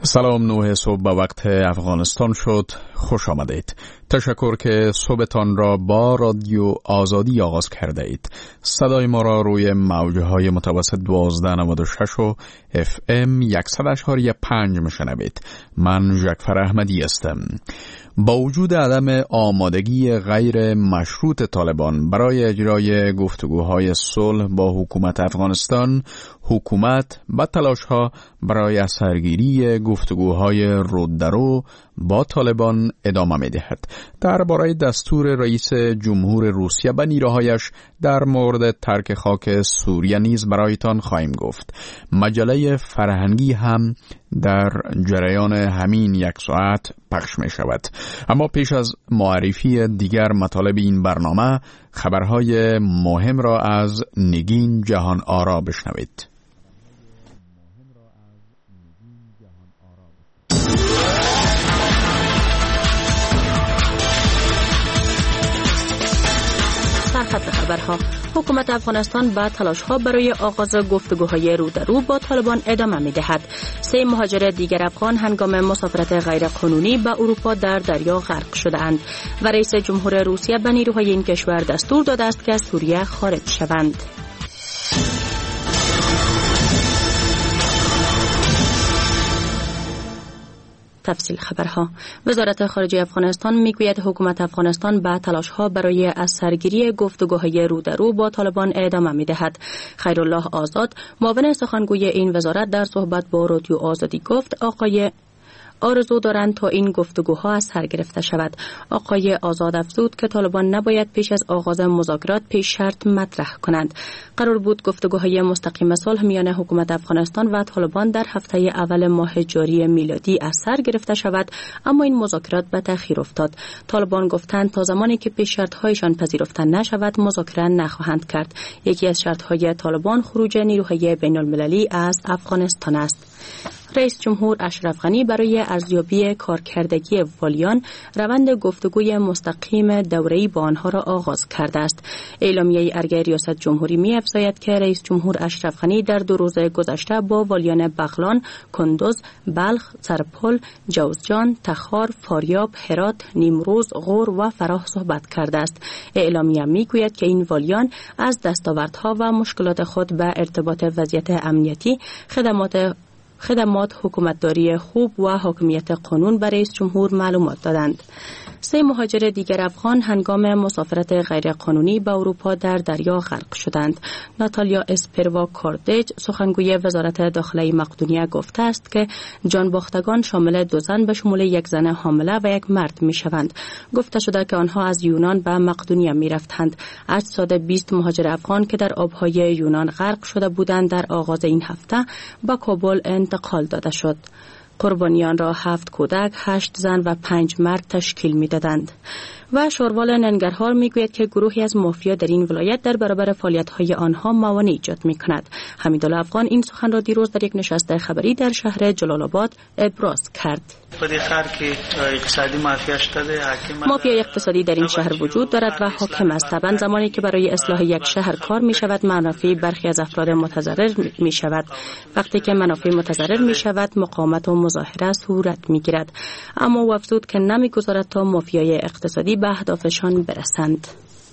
سلام، 9 صبح به وقت افغانستان شد. خوش آمدید. تشکر که صبحتان را با رادیو آزادی آغاز کرده اید. صدای ما را روی موجهای متوسط 1296 و FM 100.5 میشنوید. من جعفر احمدی هستم. با وجود عدم آمادگی غیر مشروط طالبان برای اجرای گفتگوهای صلح با حکومت افغانستان، حکومت با تلاش‌ها برای سرگیری گفتگوهای رودرو با طالبان ادامه می‌دهد. درباره دستور رئیس جمهور روسیه به نیروهایش در مورد ترک خاک سوریه نیز برایتان خواهیم گفت. مجله فرهنگی هم در جریان همین یک ساعت پخش می شود. اما پیش از معرفی دیگر مطالب این برنامه، خبرهای مهم را از نگین جهان آرا بشنوید. سرخط خبرها: حکومت افغانستان با تلاش‌ها برای آغاز گفتگوهای رو در رو با طالبان ادامه می‌دهد. 3 مهاجر دیگر افغان هنگام مسافرت غیرقانونی به اروپا در دریا غرق شده‌اند و رئیس جمهور روسیه به نیروهای این کشور دستور داده است که از سوریه خارج شوند. تفصیل خبرها: وزارت خارجه افغانستان میگوید حکومت افغانستان به تلاش‌ها برای از سرگیری گفتگوهای رو در رو با طالبان ادامه می‌دهد. خیرالله آزاد، معاون سخنگوی این وزارت، در صحبت با رادیو آزادی گفت آقای آرزو دارند تا این گفتگوها از سر گرفته شود. آقای آزاد افزود که طالبان نباید پیش از آغاز مذاکرات پیش شرط مطرح کنند. قرار بود گفتگوهای مستقیم صلح میان حکومت افغانستان و طالبان در هفته اول ماه جاری میلادی از سر گرفته شود، اما این مذاکرات به تأخیر افتاد. طالبان گفتند تا زمانی که پیش شرط‌هایشان پذیرفته نشود مذاکره نخواهند کرد. یکی از شرط‌های طالبان خروج نیروهای بین‌المللی از افغانستان است. رئیس جمهور اشرف غنی برای ارزیابی کارکردگی والیان روند گفتگوی مستقیم دوره‌ای با آنها را آغاز کرده است. اعلامیه ارگه ریاست جمهوری می‌افزاید که رئیس جمهور اشرف غنی در 2 روز گذشته با والیان بغلان، کندوز، بلخ، سرپل، جوزجان، تخار، فاریاب، هرات، نیمروز، غور و فراه صحبت کرده است. اعلامیه می‌گوید که این والیان از دستاوردها و مشکلات خود به ارتباط وضعیت امنیتی، خدمات حکومتداری خوب و حاکمیت قانون برای رئیس جمهور معلومات دادند. 3 مهاجر دیگر افغان هنگام مسافرت غیرقانونی به اروپا در دریا غرق شدند. ناتالیا اسپروا کاردج، سخنگوی وزارت داخلی مقدونیه، گفته است که جانباختگان شامل 2 زن به شمول 1 زن حامله و 1 مرد می شوند. گفته شده که آنها از یونان به مقدونیه می رفتند. اجساد 20 مهاجر افغان که در آبهای یونان غرق شده بودند در آغاز این هفته به کابل انتقال داده شد. قربانیان را 7 کودک، 8 زن و 5 مرد تشکیل می‌دادند. و شوروال ننگرهار میگوید که گروهی از مافیا در این ولایت در برابر فعالیت‌های آنها موانع ایجاد می‌کند. حمیدالله افغان این سخن را دیروز در یک نشست خبری در شهر جلال آباد ابراز کرد. مافیا اقتصادی در این شهر وجود دارد و حاکم است. طبعا زمانی که برای اصلاح یک شهر کار می‌شود، منافع برخی از افراد متضرر می‌شود. وقتی که منافع متضرر می‌شود، مقاومت و مظاهره صورت می‌گیرد. اما او افزود که نمی‌گذارد تا مافیای اقتصادی به اهدافشان برسند.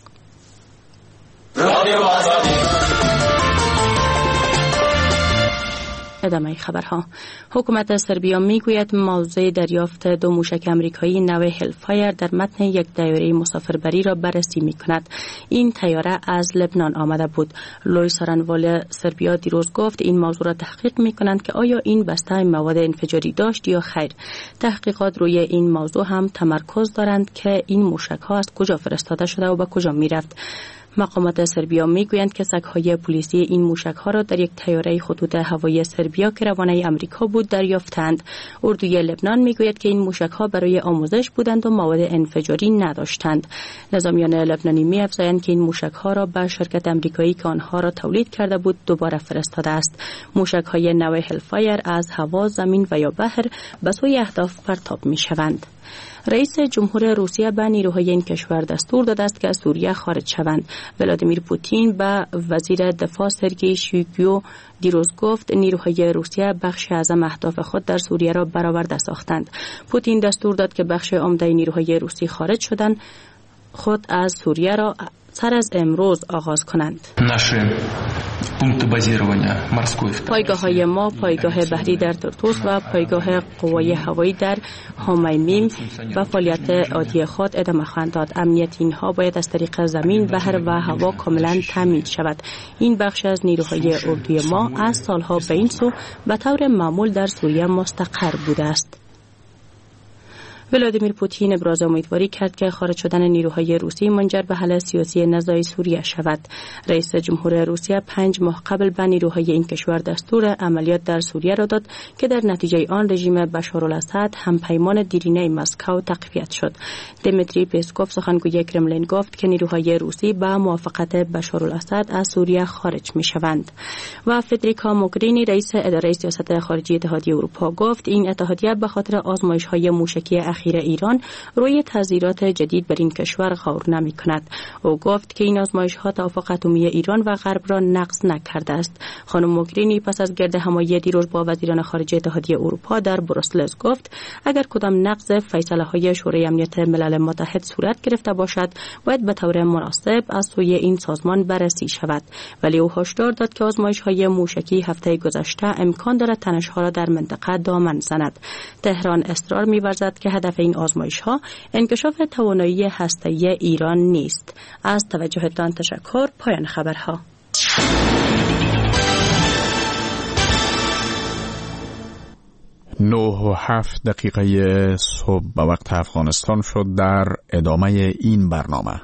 ادامه خبرها: حکومت سربیا میگوید موضوع دریافت 2 موشک آمریکایی نو هلفایر در متن یک طیاره مسافربری را بررسی میکند. این طیاره از لبنان آمده بود. لوی سارنوال سربیا دیروز گفت این موضوع را تحقیق میکنند که آیا این بسته مواد انفجاری داشت یا خیر. تحقیقات روی این موضوع هم تمرکز دارند که این موشک ها از کجا فرستاده شده و به کجا میرفت. مقامات سربیا میگویند که سگ‌های پلیسی این موشک‌ها را در یک طیاره خطوط هوایی سربیا که روانه آمریکا بود دریافتند. اردوی لبنان میگوید که این موشک‌ها برای آموزش بودند و مواد انفجاری نداشتند. نظامیان لبنانی می‌افزایند که این موشک‌ها را به شرکت آمریکایی که آنها را تولید کرده بود دوباره فرستاده است. موشک‌های نو هلفایر از هوا، زمین و یا بحر به سوی اهداف پرتاب می‌شوند. رئیس جمهور روسیه به نیروهای این کشور دستور داده است که از سوریه خارج شوند. ولادیمیر پوتین به وزیر دفاع سرگئی شویگو دیروز گفت نیروهای روسیه بخش اعظم اهداف خود در سوریه را برآورده ساختند. پوتین دستور داد که بخش عمده نیروهای روسی خارج شدند خود از سوریه را سر از امروز آغاز کنند. پایگاه‌های ما پایگاه بحری در ترتوس و پایگاه قوای هوایی در هامایمیم و فعالیت عادی خود ادامه خواهند داد. امنیت اینها باید از طریق زمین، بحر و هوا کاملا تامین شود. این بخش از نیروهای اردوی ما از سالها به این سو به طور معمول در سوریه مستقر بوده است. ولادیمیر پوتین ابراز امیدواری کرد که خارج شدن نیروهای روسی منجر به حل سیاسی نزاع سوریه شود. رئیس جمهور روسیه 5 ماه قبل به نیروهای این کشور دستور عملیات در سوریه را داد که در نتیجه آن رژیم بشارالاسد همپیمان دیرینه مسکو تقویت شد. دمیتری پسکوف سخنگوی کرملین گفت که نیروهای روسی با موافقت بشارالاسد از سوریه خارج می‌شوند. و فدریکا موگرینی رئیس اداره سیاست خارجی اتحادیه اروپا گفت این اتحادیه به خاطر آزمایش‌های موشکی اخیر ایران روی تذیرات جدید بر این کشور غور نمی کند. او گفت که این آزمایش‌ها توافق اتمی ایران و غرب را نقض نکرده است. خانم موگرینی پس از گرد همایی دیروز با وزیران خارجه اتحادیه اروپا در بروسل گفت اگر کدام نقض فیصله‌های شورای امنیت ملل متحد صورت گرفته باشد باید به طور مناسب از سوی این سازمان بررسی شود. ولی او هشدار داد که آزمایش‌های موشکی هفته گذشته امکان دارد تنش‌ها را در منطقه دامن زند. تهران اصرار می‌ورزد که هدف این آزمایش‌ها انکشاف توانایی هسته‌ای ایران نیست. از توجهتان تشکر. پایان خبرها. 9:07 صبح به وقت افغانستان شد. در ادامه این برنامه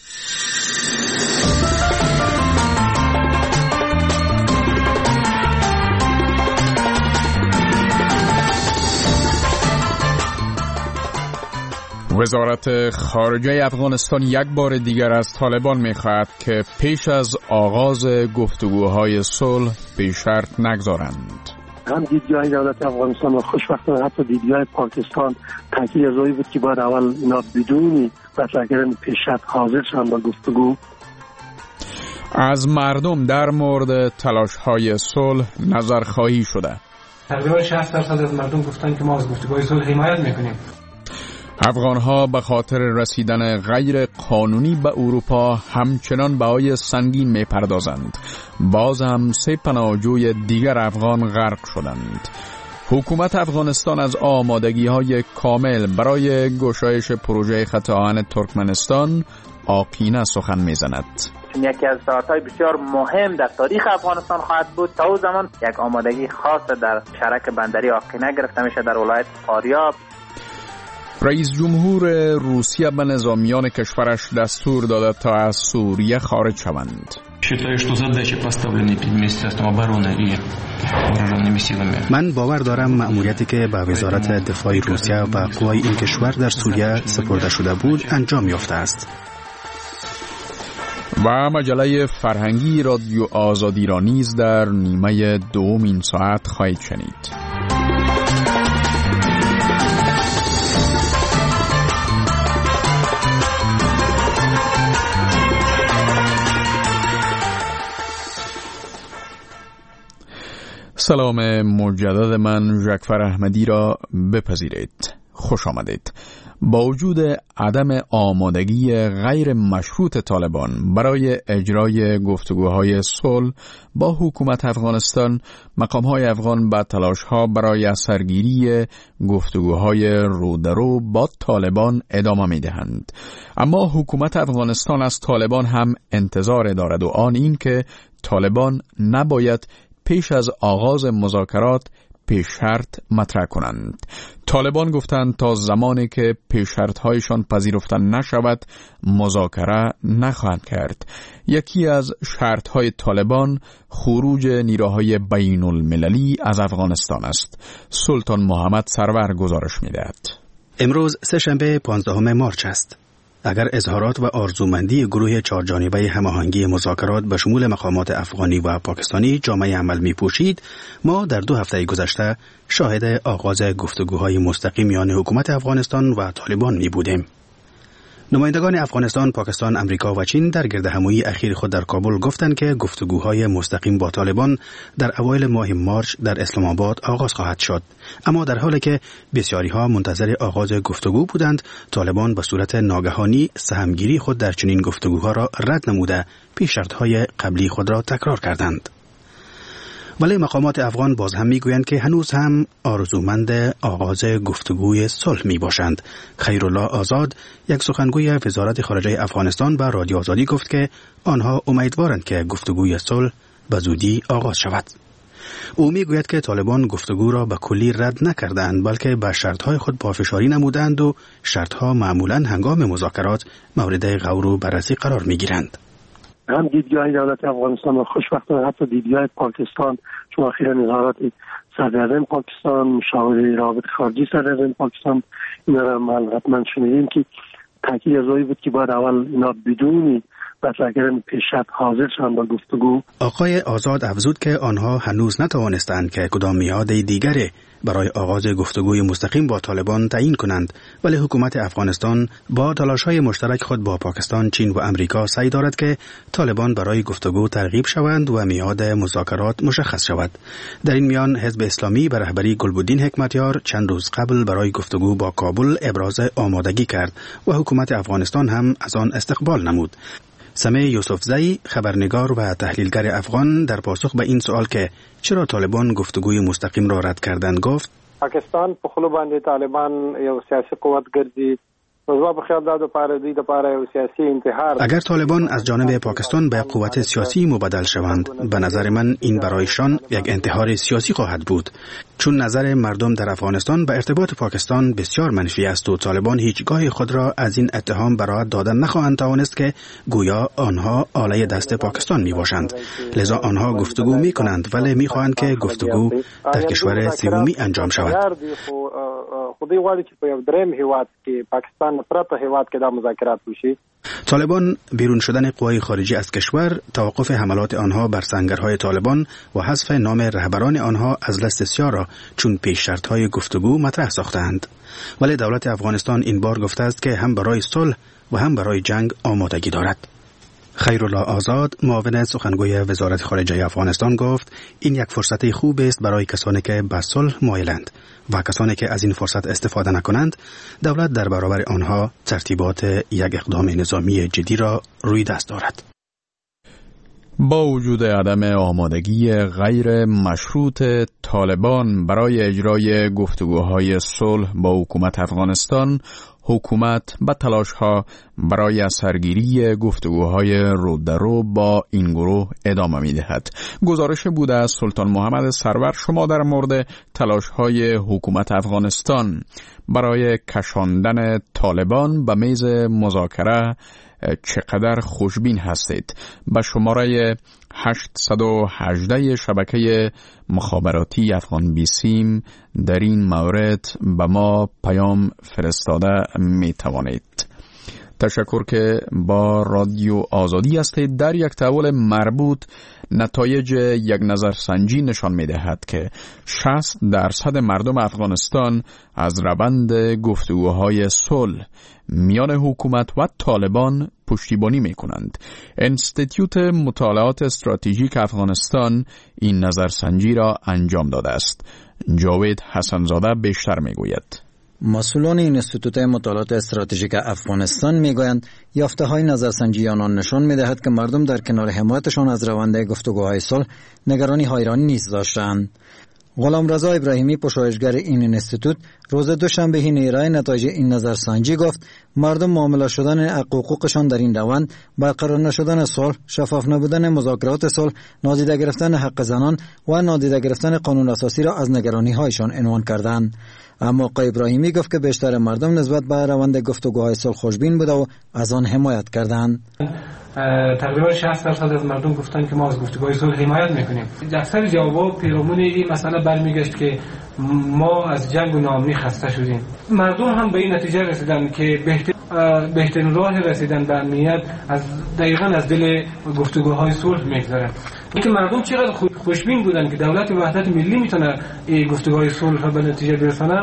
وزارت خارجه افغانستان یک بار دیگر از طالبان می‌خواهد که پیش از آغاز گفتگوهای صلح به شرط نگذارند. هم دیدگاه دولت افغانستان و خوشبختانه حتی دیدگاه پاکستان تاکید از روی بود که باید اول اینا بدون مطرح کردن پیش شرط حاضر شدن با گفتگو. از مردم در مورد تلاش‌های صلح نظرخواهی شده. تقریبا 60% از مردم گفتن که ما از گفتگوهای صلح حمایت می‌کنیم. افغانها به خاطر رسیدن غیر قانونی به اروپا همچنان بهای سنگین می‌پردازند. باز هم 3 پناهجوی دیگر افغان غرق شدند. حکومت افغانستان از آمادگی‌های کامل برای گشایش پروژه خط آهن ترکمنستان آقینه سخن می‌زند. یکی از ساعت‌های بسیار مهم در تاریخ افغانستان خواهد بود. تا او زمان یک آمادگی خاص در شرک بندری آقینه گرفته میشه در ولایت فاریاب. رئیس جمهور روسیه به نظامیان کشورش دستور داده تا از سوریه خارج شوند. من باور دارم مأموریتی که به وزارت دفاع روسیه و قوای این کشور در سوریه سپرده شده بود انجام یافته است. و مجله فرهنگی رادیو آزادی را نیز در نیمه دوم این ساعت خواهید شنید. سلام مجدد من ژکفر احمدی را بپذیرید. خوش آمدید. با وجود عدم آمادگی غیر مشروط طالبان برای اجرای گفتگوهای صلح با حکومت افغانستان، مقام‌های افغان به تلاش‌ها برای سرگیری گفتگوهای رودرو با طالبان ادامه می‌دهند. اما حکومت افغانستان از طالبان هم انتظار دارد و آن این که طالبان نباید پیش از آغاز مذاکرات پیش شرط مطرح کنند. طالبان گفتند تا زمانی که پیش شرط‌هایشان پذیرفته نشود مذاکره نخواهند کرد. یکی از شرط‌های طالبان خروج نیروهای بین المللی از افغانستان است. سلطان محمد سرور گزارش می‌دهد. امروز سه‌شنبه 15 مارس است. اگر اظهارات و آرزومندی گروه چهارجانبه هماهنگی مذاکرات به شمول مقامات افغانی و پاکستانی جامعه عمل می پوشید، ما در 2 هفته گذشته شاهد آغاز گفتگوهای مستقیم میان حکومت افغانستان و طالبان می بودیم. نمایندگان افغانستان، پاکستان، امریکا و چین در گردهمایی اخیر خود در کابل گفتند که گفتگوهای مستقیم با طالبان در اوایل ماه مارچ در اسلام آباد آغاز خواهد شد. اما در حالی که بسیاری ها منتظر آغاز گفتگو بودند، طالبان به صورت ناگهانی سهمگیری خود در چنین گفتگوها را رد نموده پیش‌شرط‌های قبلی خود را تکرار کردند. ولی مقامات افغان باز هم میگویند که هنوز هم آرزومند آغاز گفتگوی صلح می باشند. خیرالله آزاد، یک سخنگوی وزارت خارجه افغانستان، به رادیو آزادی گفت که آنها امیدوارند که گفتگوی صلح به زودی آغاز شود. او میگوید که طالبان گفتگو را به کلی رد نکردند، بلکه به شرطهای خود پافشاری نمودند و شرطها معمولا هنگام مذاکرات مورد غور و بررسی قرار میگیرند. هم دیدگاه دولت افغانستان و خوشبختانه حتی دیدگاه پاکستان، چون اخیراً اظهارات صدراعظم پاکستان، مشاور رابط خارجی صدراعظم پاکستان، اینا را حتما شنیدیم که تاکید از روی بود که باید اول اینا بدونی مطرح کردن پیشرفت حاضر شدن با گفتگو. آقای آزاد افزود که آنها هنوز نتوانستند که کدام میعاد دیگری برای آغاز گفتگوی مستقیم با طالبان تعیین کنند، ولی حکومت افغانستان با تلاش‌های مشترک خود با پاکستان، چین و امریکا سعی دارد که طالبان برای گفتگو ترغیب شوند و میعاد مذاکرات مشخص شود. در این میان حزب اسلامی به رهبری گلبدین حکمتیار چند روز قبل برای گفتگو با کابل ابراز آمادگی کرد و حکومت افغانستان هم از آن استقبال نمود. سمیع یوسفزئی، خبرنگار و تحلیلگر افغان، در پاسخ به این سوال که چرا طالبان گفتگوی مستقیم را رد کردند گفت: پاکستان په خلو باندې طالبان یو سیاسي قوت ګرځي. اگر طالبان از جانب پاکستان به قوت سیاسی مبدل شوند، به نظر من این برایشان یک انتحار سیاسی خواهد بود، چون نظر مردم در افغانستان به ارتباط پاکستان بسیار منفی است و طالبان هیچگاه خود را از این اتهام براحت دادن نخواهند توانست که گویا آنها آله دست پاکستان می باشند. لذا آنها گفتگو می کنند، ولی می خواهند که گفتگو در کشور سومی انجام شود. خودی غواړي چې په یو دریم هیواد کې پاکستان پرته هیواد کې دا مذاکرات وشي. طالبان بیرون شدن قوای خارجی از کشور، توقف حملات آنها بر سنگرهای طالبان و حذف نام رهبران آنها از لیست سیاه را چون پیش شرط‌های گفتگو مطرح ساختند. ولی دولت افغانستان این بار گفته است که هم برای صلح و هم برای جنگ آمادگی دارد. خیرالله آزاد، معاون سخنگوی وزارت خارجه افغانستان، گفت این یک فرصت خوب است برای کسانی که به صلح مایلند و کسانی که از این فرصت استفاده نکنند، دولت در برابر آنها ترتیبات یک اقدام نظامی جدی را روی دست دارد. با وجود عدم آمادگی غیر مشروط طالبان برای اجرای گفتگوهای صلح با حکومت افغانستان، حکومت به تلاش‌ها برای سرگیری گفتگوهای رو در رو با این گروه ادامه می‌دهد. گزارش بوده از سلطان محمد سرور شما در مورد تلاش‌های حکومت افغانستان برای کشاندن طالبان به میز مذاکره چقدر خوشبین هستید. به شماره 818 شبکه مخابراتی افغان بیسیم در این مورد به ما پیام فرستاده می توانید. تشکر که با رادیو آزادی هستید. در یک تحول مربوط، نتایج یک نظرسنجی نشان می دهد که 60% مردم افغانستان از روند گفتگوهای صلح میان حکومت و طالبان پشتیبانی می کنند. انستیتیوت مطالعات استراتژیک افغانستان این نظرسنجی را انجام داده است. جاوید حسنزاده بیشتر می گوید. مسئولان این انستیتوت مطالعات استراتژیک افغانستان میگویند یافته‌های نظرسنجی آنان نشان می‌دهد که مردم در کنار حمایتشان از روند گفتگوهای صلح نگرانی حیرانی نیز داشتند. غلامرضا ابراهیمی، پژوهشگر این انستیتوت، روز دوشنبه حین ارائه نتایج این نظرسنجی گفت مردم معامله شدن حقوقشان در این روند، برقرار نشدن صلح، شفاف نبودن مذاکرات صلح، نادیده گرفتن حق زنان و نادیده گرفتن قانون اساسی را از نگرانی‌هایشان عنوان کردند. اما آقای ابراهیمی گفت که بیشتر مردم نسبت به روند گفتگوهای صلح خوشبین بوده و از آن حمایت کردند. تقریبا 60% از مردم گفتن که ما از گفتگوهای صلح حمایت میکنیم. اکثر جوابا پیرامون این مسئله برمیگشت که ما از جنگ و ناامنی خسته شدیم. مردم هم به این نتیجه رسیدن که بهترین راه رسیدن به امنیت دقیقاً از دل گفتگوهای صلح میگذره. اینکه مردم چقدر خوشبین بودن که دولت وحدت ملی میتونه این گفتگوهای صلح به نتیجه برسونه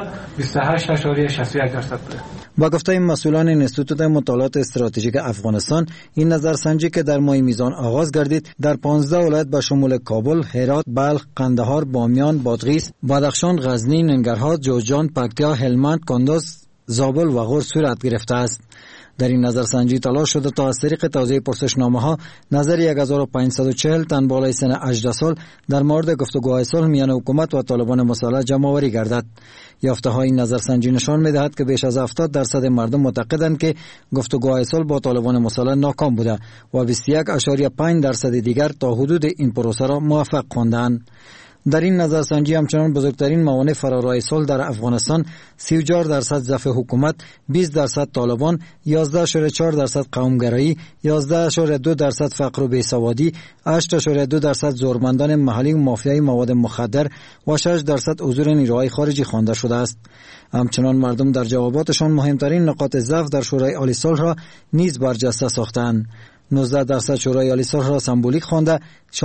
28.61% بوده. با گفته مسئولان انستیتوت مطالعات استراتژیک افغانستان، این نظرسنجی که در ماه میزان آغاز گردید در 15 ولایت به شمول کابل، هرات، بلخ، قندهار، بامیان، بادغیس، بدخشان، غزنی، ننگرهار، جوزجان، پکتیا، هلمند، کندز، زابل و غور صورت گرفته است. در این نظرسنجی تلاش شده تا از طریق توزیع پرسشنامه‌ها نظر 1540 تن بالای سن 18 سال در مورد گفتگوهای صلح میان حکومت و طالبان مسلح جمع‌آوری گردد. یافته‌های این نظرسنجی نشان می‌دهد که بیش از 70% مردم معتقدند که گفتگوهای صلح با طالبان مسلح ناکام بوده و 21.5% دیگر تا حدود این پروسه را موفق خواندند. در این نظرسنجی همچنان بزرگترین موانع فرارای صلح در افغانستان 34% ضعف حکومت، 20% طالبان، 11.4% قومگرایی، 11.2% فقر و بیسوادی، 8.2% زورمندان محلی و مافیای مواد مخدر و 6% حضور نیروهای خارجی خوانده شده است. همچنان مردم در جواباتشان مهمترین نقاط ضعف در شورای عالی صلح را نیز برجسته ساختند. 19% شورای عالی صلح را سمبولیک خوانده،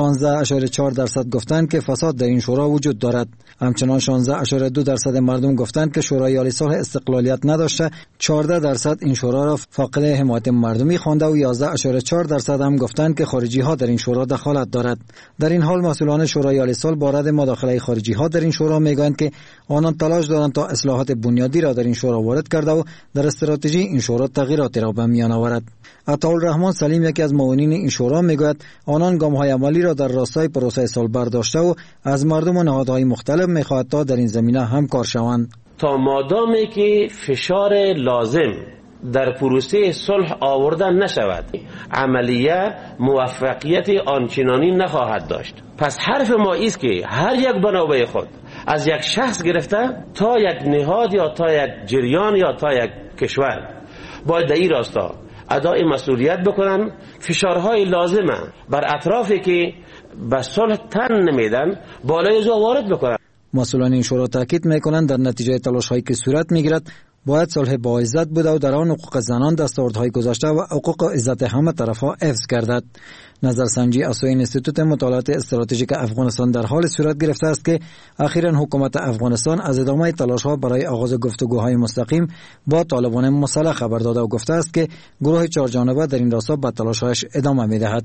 16.4% گفتند که فساد در این شورا وجود دارد. همچنان 16.2% مردم گفتند که شورای عالی صلح استقلالیت نداشته، 14% این شورا را فاقد حمایت مردمی خوانده و 11.4% هم گفتند که خارجی ها در این شورا دخالت دارد. در این حال مسئولان شورای عالی صلح بارد مداخله خارجی ها در این شورا میگویند که آنان تلاش دارند تا اصلاحات بنیادی را در این شورا وارد کرده و در استراتژی این شورا تغییراتی را به میان آورد. عطاالرحمن سلیم یکی از معاونین این شورا میگوید آنان گام‌های عملی را در راستای پروسه صلح برداشته و از مردم و نهادهای مختلف میخواهد تا در این زمینه همکار شوند. تا مادامی که فشار لازم در پروسه صلح آورده نشود، عملیه موفقیت آنچنانی نخواهد داشت. پس حرف ما است که هر یک بنابه خود از یک شخص گرفته تا یک نهاد یا تا یک جریان یا تا یک کشور باید در این راستا ادای مسئولیت بکنن، فشارهای لازمه بر اطرافی که به صلح تن نمیدن بالای زو وارد بکنن. مسئولان این شورا تاکید میکنند در نتیجه تلاش‌هایی که صورت میگیرد باید صلح با عزت بوده و در آن حقوق زنان، دستاوردهای گذشته و حقوق و عزت همه طرفها حفظ گردد. نظرسنجی از سوی انستیتوت مطالعات استراتژیک افغانستان در حال صورت گرفته است که اخیراً حکومت افغانستان از ادامه تلاش‌ها برای آغاز گفتگوهای مستقیم با طالبان مسلح خبر داده و گفته است که گروه چهارجانبه در این راستا به تلاش‌هایش ادامه می‌دهد.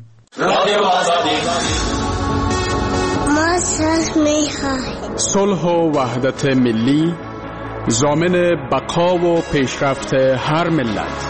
ما صلح می‌خواهیم. صلح و وحدت ملی ضامن بقا و پیشرفت هر ملت.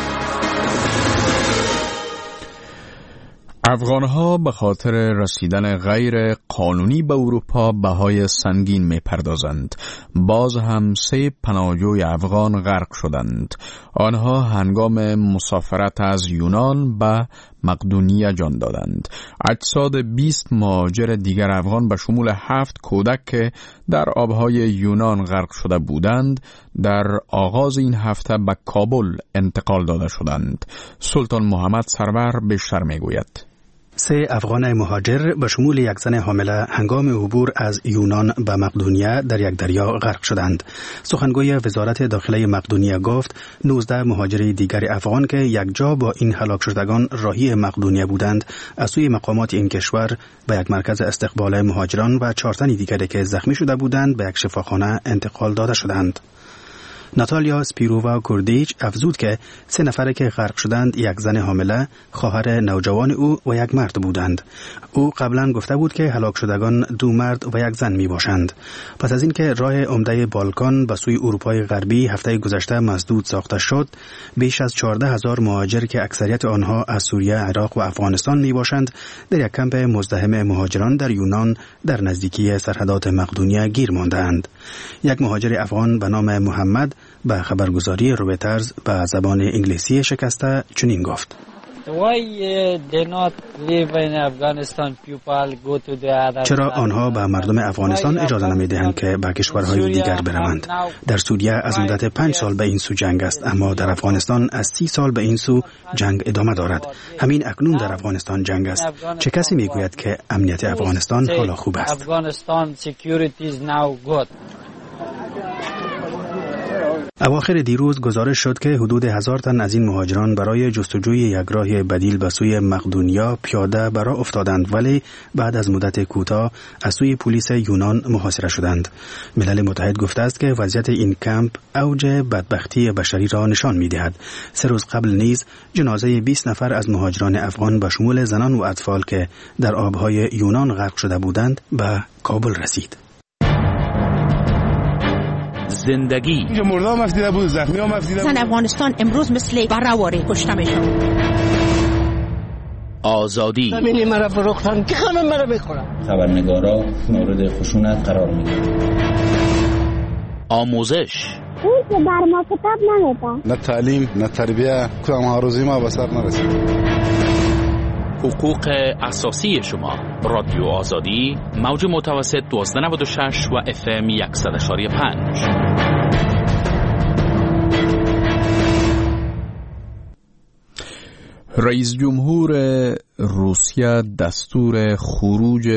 افغانها به خاطر رسیدن غیر قانونی به اروپا بهای سنگین می پردازند. باز هم 3 پناهجوی افغان غرق شدند. آنها هنگام مسافرت از یونان به مقدونیه جان دادند. اجساد 20 مهاجر دیگر افغان به شمول 7 کودک که در آبهای یونان غرق شده بودند در آغاز این هفته به کابل انتقال داده شدند. سلطان محمد سرور بیشتر میگوید. 3 افغان مهاجر به شمول یک زن حامله هنگام عبور از یونان به مقدونیه در یک دریا غرق شدند. سخنگوی وزارت داخله مقدونیه گفت 19 مهاجر دیگر افغان که یک جا با این هلاک شدگان راهی مقدونیه بودند از سوی مقامات این کشور به یک مرکز استقبال مهاجران و 4 تن دیگری که زخمی شده بودند به یک شفاخانه انتقال داده شدند. ناتالیا سپیرووا کوردیچ افزود که 3 نفره که غرق شدند یک زن حامله، خواهر نوجوان او و یک مرد بودند. او قبلا گفته بود که هلاک شدگان 2 مرد و 1 زن می باشند. پس از اینکه راه عمده بالکان به سوی اروپای غربی هفته گذشته مسدود ساخته شد، بیش از 14,000 مهاجر که اکثریت آنها از سوریه، عراق و افغانستان می باشند، در یک کمپ مزدحم مهاجران در یونان در نزدیکی سرحدات مقدونیه گیر ماندند. یک مهاجر افغان به نام محمد به خبرگزاری رویترز به زبان انگلیسی شکسته چنین گفت: چرا آنها به مردم افغانستان اجازه نمیدهند که به کشورهای دیگر بروند؟ در سوریه از مدت 5 سال به این سو جنگ است، اما در افغانستان از 30 سال به این سو جنگ ادامه دارد. همین اکنون در افغانستان جنگ است. چه کسی میگوید که امنیت افغانستان حالا خوب است؟ اواخر دیروز گزارش شد که حدود 1000 تن از این مهاجران برای جستجوی یک راه بدیل به سوی مقدونیا پیاده به راه افتادند، ولی بعد از مدت کوتاه از سوی پلیس یونان محاصره شدند. ملل متحد گفته است که وضعیت این کمپ اوج بدبختی بشری را نشان می‌دهد. 3 روز قبل نیز جنازه 20 نفر از مهاجران افغان به شمول زنان و اطفال که در آبهای یونان غرق شده بودند به کابل رسید. زندگی مردم مفدیده بود، زخمی ها مفدیده بود. زن افغانستان امروز مثل برهواری کشته میشن. آزادی همینی مرا فروختن که همه مرا میخورن. خبرنگارا مورد خشونت قرار میگیرن. آموزش اون که بر ما کتاب نمیده. نه تعلیم نه تربیه، کدام هاروزی ما به سر نرسید. حقوق اساسی شما. رادیو آزادی، موج متوسط 1296 و FM 100.5. رئیس جمهور روسیه دستور خروج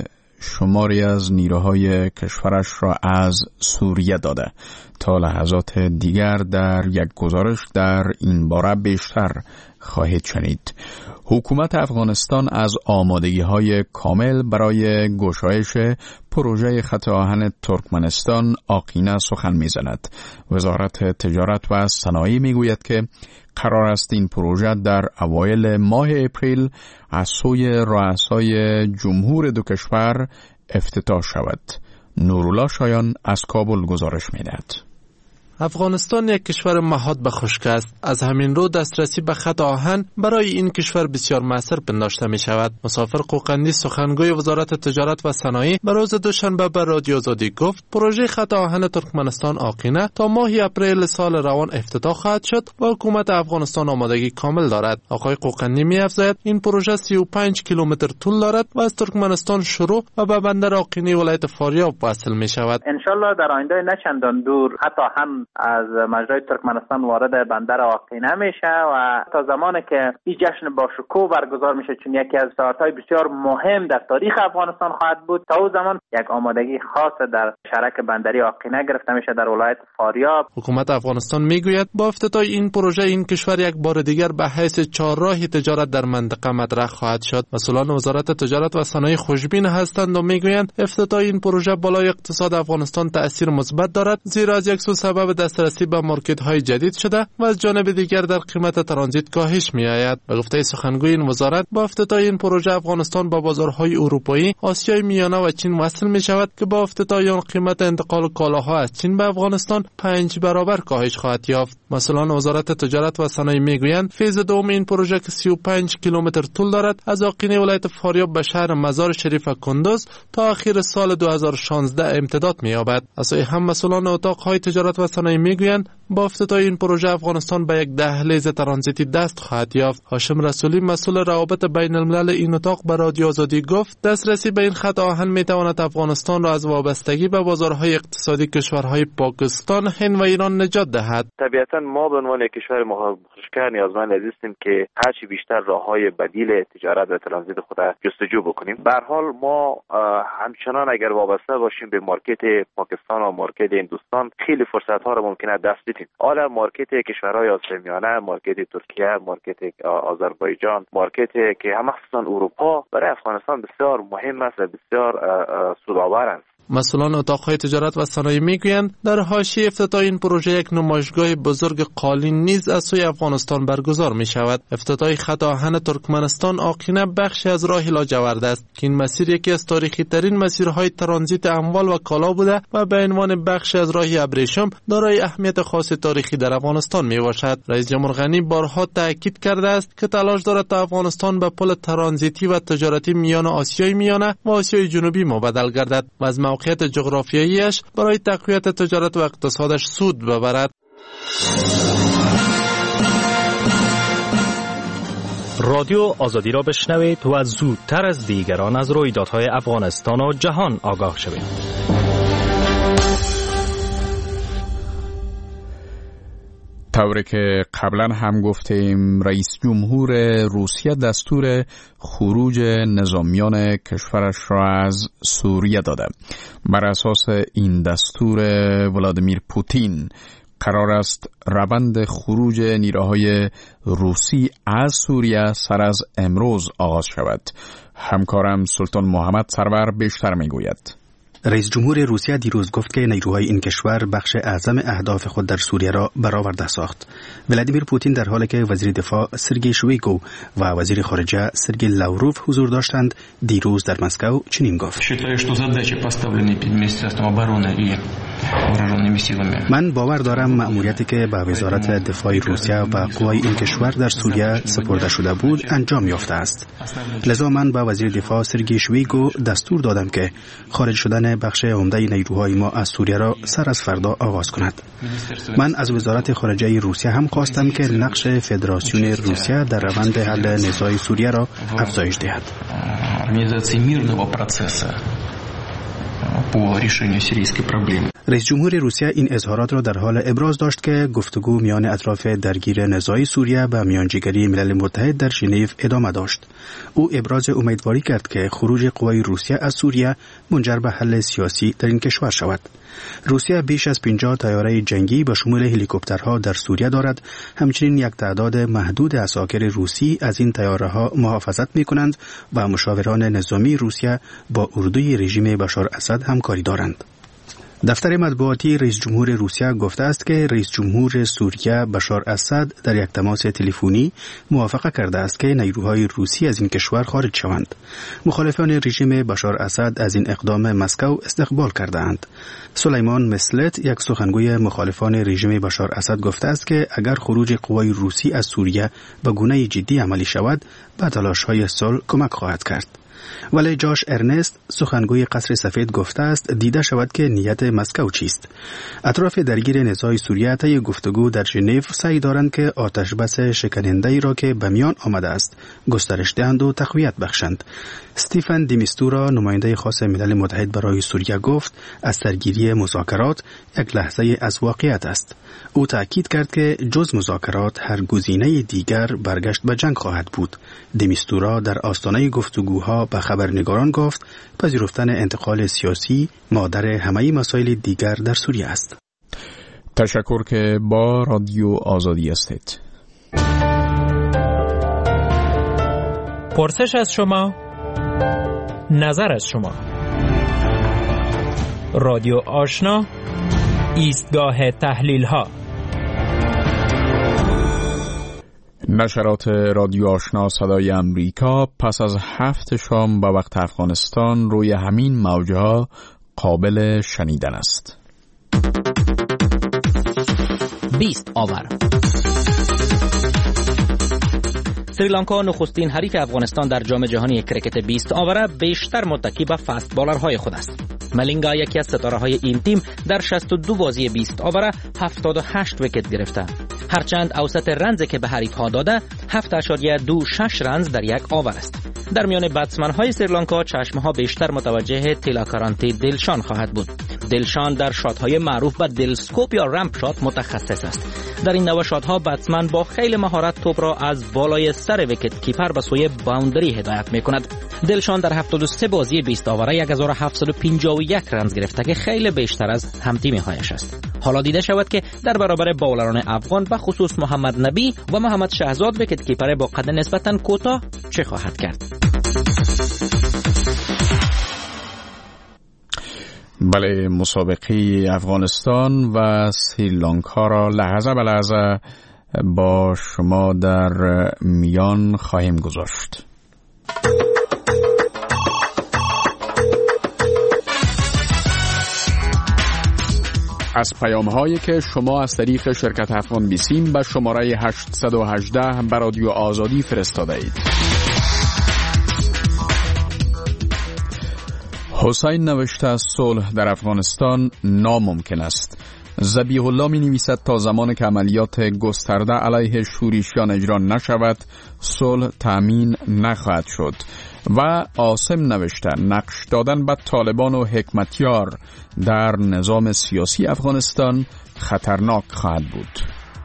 شماری از نیروهای کشورش را از سوریه داده. تا لحظات دیگر در یک گزارش در این باره بیشتر خواهید شنید. حکومت افغانستان از آمادگی‌های کامل برای گشایش پروژه خط آهن ترکمنستان آقینه سخن می‌زند. وزارت تجارت و صنایع می‌گوید که قرار است این پروژه در اوایل ماه اپریل از سوی رؤسای جمهور دو کشور افتتاح شود. نورالله شایان از کابل گزارش می‌دهد. افغانستان یک کشور محاط به خشکی است. از همین رو دسترسی به خط آهن برای این کشور بسیار موثر پنداشته می شود. مسافر قوقندی سخنگوی وزارت تجارت و صنایع به روز دوشنبه به رادیو آزادی گفت پروژه خط آهن ترکمنستان آقینه تا ماه اپریل سال روان افتتاح خواهد شد و حکومت افغانستان آمادگی کامل دارد. آقای قوقندی می افزاید این پروژه 35 کیلومتر طول دارد و از ترکمنستان شروع و به بندر آقینه ولایت فاریاب وصل می شود. ان شاء الله در آینده نه چندان دور خط آهن از مجرای ترکمنستان وارد بندر آقینه میشه و تا زمانی که این جشن با شکوه برگزار میشه، چون یکی از ساعت‌های بسیار مهم در تاریخ افغانستان خواهد بود، تا اون زمان یک آمادگی خاص در شرک بندری آقینه گرفته میشه در ولایت فاریاب. حکومت افغانستان میگوید با افتتاح این پروژه این کشور یک بار دیگر به حیث چهارراه تجارت در منطقه مطرح خواهد شد. مسئولان وزارت تجارت و صنایع خوشبین هستند و میگویند افتتاح این پروژه بالای اقتصاد افغانستان تأثیر مثبت دارد، زیرا از یک سو سبب دسترسی به مارکت‌های جدید شده و از جانب دیگر در قیمت ترانزیت کاهش می‌آید. به گفته سخنگوی این وزارت با افتتاح این پروژه افغانستان با بازارهای اروپایی، آسیای میانه و چین وصل می‌شود که با افتتاح آن قیمت انتقال کالاها از چین به افغانستان 5 برابر کاهش خواهد یافت. مسئولان وزارت تجارت و صنایع می‌گویند فیز دوم این پروژه که 35 کیلومتر طول دارد از آقینه ولایت فاریاب به شهر مزار شریف کندوز تا آخر سال 2016 امتداد می‌یابد. از سوی هم مسئولان اتاق‌های تجارت و صنایع می‌گویند با افتتاح این پروژه افغانستان به یک دهلیز ترانزیتی دست خواهد یافت. هاشم رسولی مسئول روابط بین الملل این اتاق به رادیو آزادی گفت دسترسی به این خط آهن میتواند افغانستان را از وابستگی به بازارهای اقتصادی کشورهای پاکستان، هند و ایران نجات دهد. طبیعتا ما به عنوان یک کشور خشک‌تر نیازمند هستیم که هرچی بیشتر راههای بدیل تجارت و ترانزیت خود جستجو بکنیم. به هر حال ما همچنان اگر وابسته باشیم به مارکت پاکستان و مارکت هندوستان خیلی فرصت‌ها را ممکنه دست بدیم. حالا مارکت کشورهای آسیای میانه، مارکت ترکیه، مارکت آذربایجان، مارکت که هم مخصوصا اروپا برای افغانستان بسیار مهم است و بسیار سودآور است. مسئولان اتاق‌های تجارت و صنایع میگویند در حاشیه افتتاح این پروژه یک نمایشگاه بزرگ قالین نیز از سوی افغانستان برگزار می شود. افتتاح خط آهن ترکمنستان آقینه بخشی از راه لاجورد است که این مسیر یکی از تاریخی ترین مسیرهای ترانزیت اموال و کالا بوده و به عنوان بخشی از راه ابریشم دارای اهمیت خاص تاریخی در افغانستان می باشد. رئیس جمهور غنی بارها تاکید کرده است که تلاش دارد تا افغانستان به پل ترانزیتی و تجارتی میان آسیای میانه و آسیای جنوبی مبدل گردد و از موقعیت جغرافیاییش برای تقویت تجارت و اقتصادش سود ببرد. رادیو آزادی را بشنوید و زودتر از دیگران از رویدادهای افغانستان و جهان آگاه شوید. طوری که قبلا هم گفتیم رئیس جمهور روسیه دستور خروج نظامیان کشورش را از سوریه داده. بر اساس این دستور ولادیمیر پوتین قرار است روند خروج نیروهای روسی از سوریه سر از امروز آغاز شود. همکارم سلطان محمد سرور بیشتر میگوید. رئیس جمهور روسیه دیروز گفت که نیروهای این کشور بخش اعظم اهداف خود در سوریه را برآورده ساخت. ولادیمیر پوتین در حالی که وزیر دفاع سرگئی شویگو و وزیر خارجه سرگئی لاوروف حضور داشتند دیروز در مسکو چنین گفت: من باور دارم مأموریتی که به وزارت دفاع روسیه و قوای این کشور در سوریه سپرده شده بود انجام یافته است. لذا من به وزیر دفاع سرگئی شویگو دستور دادم که خارج شدن بخش عمده نیروهای ما از سوریه را سر از فردا آغاز کند. من از وزارت خارجه روسیه هم خواستم که نقش فدراسیون روسیه در روند حل نزاع سوریه را افزایش دهد. رئیس جمهور روسیه این اظهارات را در حال ابراز داشت که گفتگو میان اطراف درگیر نزاع سوریه به میانجیگری ملل متحد در ژنو ادامه داشت. او ابراز امیدواری کرد که خروج قوای روسیه از سوریه منجر به حل سیاسی در این کشور شود. روسیه بیش از 50 طیاره جنگی به شمول هلیکوپترها در سوریه دارد. همچنین یک تعداد محدود عساکر روسی از این طیاره‌ها محافظت می‌کنند و مشاوران نظامی روسیه با اردوی رژیم بشار اسد همکاری دارند. دفتر مطبوعاتی رئیس جمهور روسیه گفته است که رئیس جمهور سوریه بشار اسد در یک تماس تلفنی موافقه کرده است که نیروهای روسی از این کشور خارج شوند. مخالفان رژیم بشار اسد از این اقدام مسکو استقبال کرده‌اند. سلیمان مسلت یک سخنگوی مخالفان رژیم بشار اسد گفته است که اگر خروج قوای روسی از سوریه به گونه جدی عملی شود به تلاش‌های صلح کمک خواهد کرد. ولی جاش ارنست سخنگوی قصر سفید گفته است دیده شود که نیت مسکو چیست. اطراف درگیر نزاع سوریه طی گفتگو در ژنو سعی دارند که آتش بس شکننده‌ای را که به میان آمده است گسترش دهند و تقویت بخشند. استیفن دیمیستورا نماینده خاص ملل متحد برای سوریه گفت از سرگیری مذاکرات یک لحظه از واقعیت است. او تأکید کرد که جز مذاکرات هر گزینه دیگر برگشت به جنگ خواهد بود. دیمیستورا در آستانه گفتگوها به خبرنگاران گفت پذیرفتن انتقال سیاسی مادر همه مسائل دیگر در سوریه است. تشکر که با رادیو آزادی هستید. پرسش از شما، نظر از شما. رادیو آشنا، ایستگاه تحلیل ها. نشرات رادیو آشنا صدای امریکا پس از 7 شام به وقت افغانستان روی همین موج‌ها قابل شنیدن است. 20 آور. سریلانکا نخستین حریف افغانستان در جام جهانی کرکت 20 آوره بیشتر متکی به فست بالرهای خود است. ملینگا یکی از ستاره‌های این تیم در 62 بازی 20 آوره 78 ویکت گرفته. هرچند اوسط رنزی که به حریف‌ها داده 7.26 رنز در یک آور است. در میان بتسمن‌های سریلانکا چشم‌ها بیشتر متوجه تیلاکارانتی دلشان خواهد بود. دلشان در شات‌های معروف به دلسکوپ یا رمپ شات متخصص است. در این نوع شات‌ها بتسمن با خیلی مهارت توپ را از بالای سر ویکت کیپر به سوی باوندری هدایت می‌کند. دلشان در 73 بازی 20 آوره 1751 رنز گرفته که خیلی بیشتر از هم‌تیمی‌هایش است. حالا دیده شود که در برابر باولران افغان و خصوص محمد نبی و محمد شهزاد ویکت کیپر با قد نسبتاً کوتاه چه خواهد کرد. بله، مسابقه افغانستان و سریلانکا را لحظه به لحظه با شما در میان خواهیم گذاشت. از پیام‌هایی که شما از طریق شرکت افغان بیسیم به شماره 818 به رادیو آزادی فرستاده اید. حسین نوشته صلح در افغانستان ناممکن است. ذبیح الله می نویسد تا زمان که عملیات گسترده علیه شورشیان اجرا نشود صلح تامین نخواهد شد. و عاصم نوشته نقش دادن به طالبان و حکمتیار در نظام سیاسی افغانستان خطرناک خواهد بود.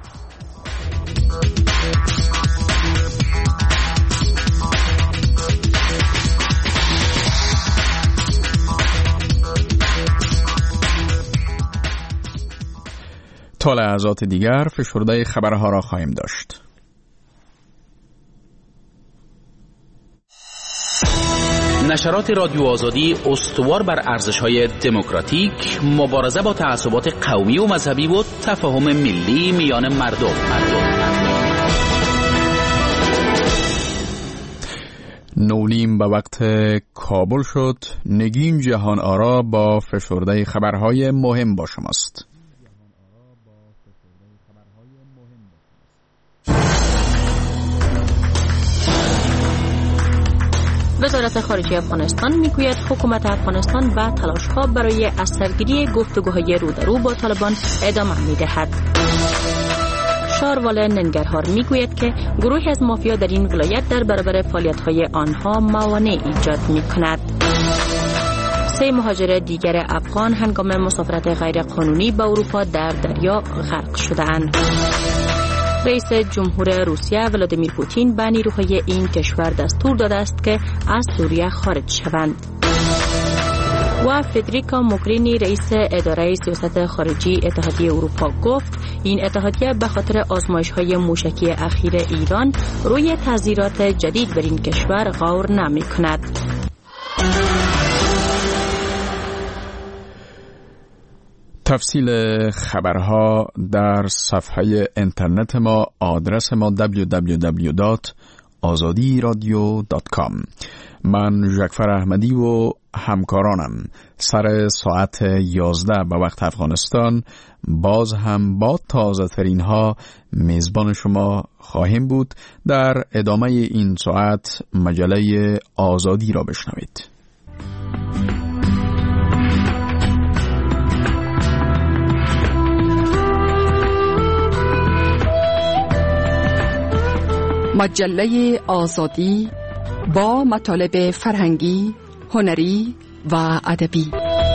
تا لحظات دیگر فشرده خبرها را خواهیم داشت. نشرات رادیو آزادی استوار بر ارزش‌های دموکراتیک، مبارزه با تعصبات قومی و مذهبی و تفاهم ملی میان مردم. نولیم به وقت کابل شد. نگین جهان آرا با فشرده خبرهای مهم با شماست. وزارت خارجه افغانستان میگوید حکومت افغانستان به تلاش‌ها برای از سرگیری گفتگوهای رو در رو با طالبان ادامه می‌دهد. شاروال ننگرهار میگوید که گروهی از مافیا در این ولایت در برابر فعالیت‌های آنها موانع ایجاد می‌کند. 3 مهاجر دیگر افغان هنگام مسافرت غیرقانونی به اروپا در دریا غرق شدند. رئیس جمهور روسیه ولادیمیر پوتین به نیروهای این کشور دستور داده است که از سوریه خارج شوند. و فدریکا موگرینی رئیس اداره سیاست خارجی اتحادیه اروپا گفت این اتحادیه به خاطر آزمایش‌های موشکی اخیر ایران روی تحذیرات جدید بر این کشور غور نمی‌کند. تفصیل خبرها در صفحه اینترنت ما، آدرس ما www.azadiradio.com. من ژکفر احمدی و همکارانم سر ساعت 11 به وقت افغانستان باز هم با تازه ترین ها میزبان شما خواهیم بود. در ادامه این ساعت مجله آزادی را بشنوید. مجله آزادی با مطالب فرهنگی، هنری و ادبی.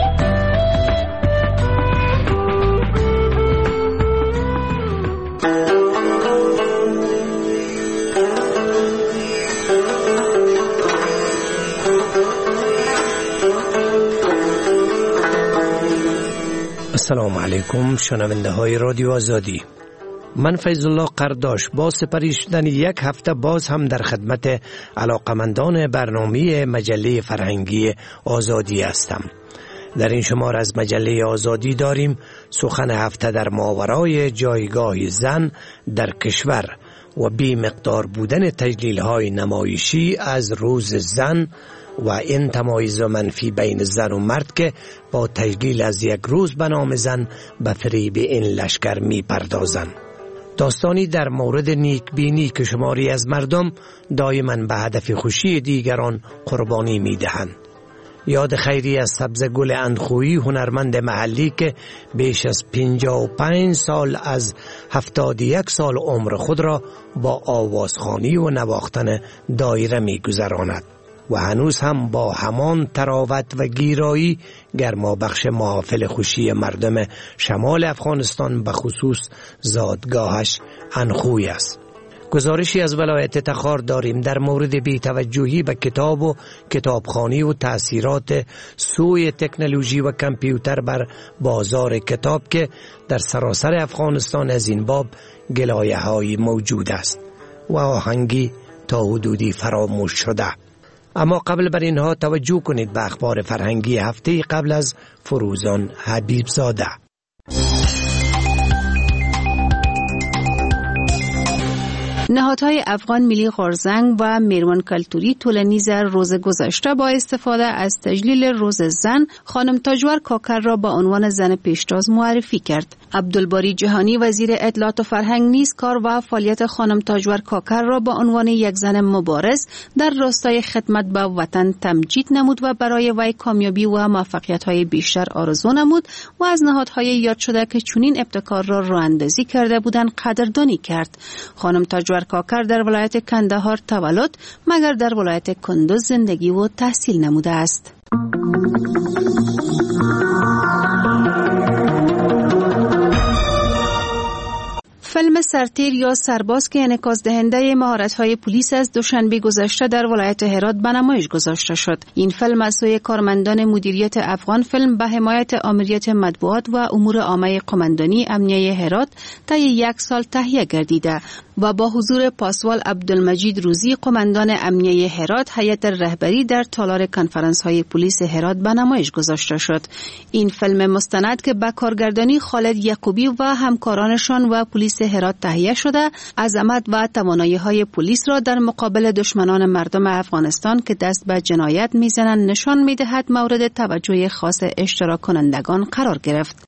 السلام علیکم شنونده های رادیو آزادی. من فیض الله قرداش با سپری شدن یک هفته باز هم در خدمت علاقمندان برنامه مجله فرهنگی آزادی هستم. در این شماره از مجله آزادی داریم سخن هفته در ماورای جایگاه زن در کشور و بی مقدار بودن تجلیل های نمایشی از روز زن و این تمایز منفی بین زن و مرد که با تجلیل از یک روز به نام زن به فریب این لشکر می پردازند. داستانی در مورد نیکبینی که شماری از مردم دائما به هدف خوشی دیگران قربانی می دهند. یاد خیری از سبزگل اندخویی هنرمند محلی که بیش از 55 سال از 71 سال عمر خود را با آوازخوانی و نواختن دایره می گذراند و هنوز هم با همان تراوت و گیرایی گرمابخش محافل خوشی مردم شمال افغانستان به خصوص زادگاهش اندخوی است. گزارشی از ولایت تخار داریم در مورد بی‌توجهی به کتاب و کتابخوانی و تأثیرات سوی تکنولوژی و کامپیوتر بر بازار کتاب که در سراسر افغانستان از این باب گلایه‌هایی موجود است و آهنگی تا حدودی فراموش شده. اما قبل بر اینها توجه کنید به اخبار فرهنگی هفته قبل از فروزان حبیب زاده. نهادهای افغان ملی غورزنگ و میروان کلتوری طولانیز روز گذشته با استفاده از تجلیل روز زن خانم تاجور کاکر را به عنوان زن پیشتاز معرفی کرد. عبدالباری جهانی وزیر اطلاعات و فرهنگ نیز کار و فعالیت خانم تاجور کاکر را به عنوان یک زن مبارز در راستای خدمت به وطن تمجید نمود و برای وی کامیابی و موفقیت‌های بیشتر آرزو نمود و از نهادهای یاد شده که چنین ابتکار را راه‌اندازی کرده بودند قدردانی کرد. خانم تاجور کاکر در ولایت کندهار تولد مگر در ولایت کندوز زندگی و تحصیل نموده است. فیلم سرتیر یا سرباز که انعکاس دهنده مهارت‌های پلیس از دوشنبه گذشته در ولایت هرات به نمایش گذاشته شد. این فیلم از سوی کارمندان مدیریت افغان فیلم به حمایت آمریت مطبوعات و امور عامه قماندانی امنیه هرات طی 1 سال تهیه گردیده و با حضور پاسوال عبدالمجید روزی قماندان امنیه هرات هیئت رهبری در تالار کنفرانس‌های پلیس هرات به نمایش گذاشته شد. این فیلم مستند که با کارگردانی خالد یعقوبی و همکارانشان و پلیس هرات تهیه شده، عظمت و توانایی‌های پلیس را در مقابل دشمنان مردم افغانستان که دست به جنایت می‌زنند نشان می‌دهد مورد توجه خاص اشتراک کنندگان قرار گرفت.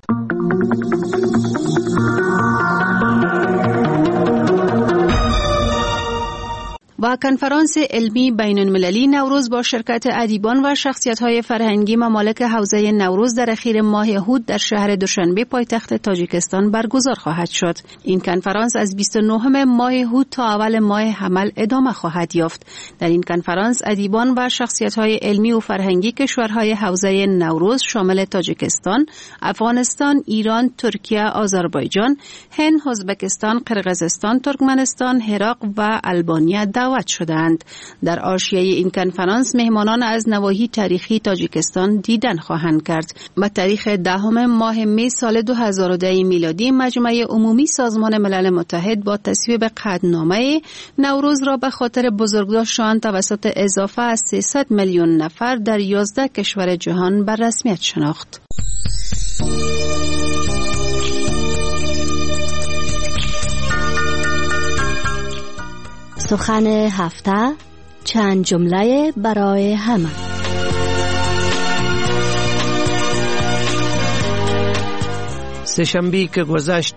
و کنفرانس علمی بین المللی نوروز با شرکت ادیبان و شخصیت‌های فرهنگی ممالک حوزه نوروز در اخیر ماه هود در شهر دوشنبه پایتخت تاجیکستان برگزار خواهد شد. این کنفرانس از 29 ماه هود تا اول ماه حمل ادامه خواهد یافت. در این کنفرانس ادیبان و شخصیت‌های علمی و فرهنگی کشورهای حوزه نوروز شامل تاجیکستان، افغانستان، ایران، ترکیه، آذربایجان، هند، ازبکستان، قرقیزستان، ترکمنستان، عراق و آلبانیا دعوت شدند. در حاشیه این کنفرانس مهمانان از نواحی تاریخی تاجیکستان دیدن خواهند کرد. با تاریخ 10 ماه می سال 2010 میلادی مجمع عمومی سازمان ملل متحد با تصویب قطعنامه نوروز را به خاطر بزرگداشت آن توسط اضافه از 300 میلیون نفر در 11 کشور جهان به رسمیت شناخت. سخن هفته، چند جمله برای همه. سه‌شنبه که گذشت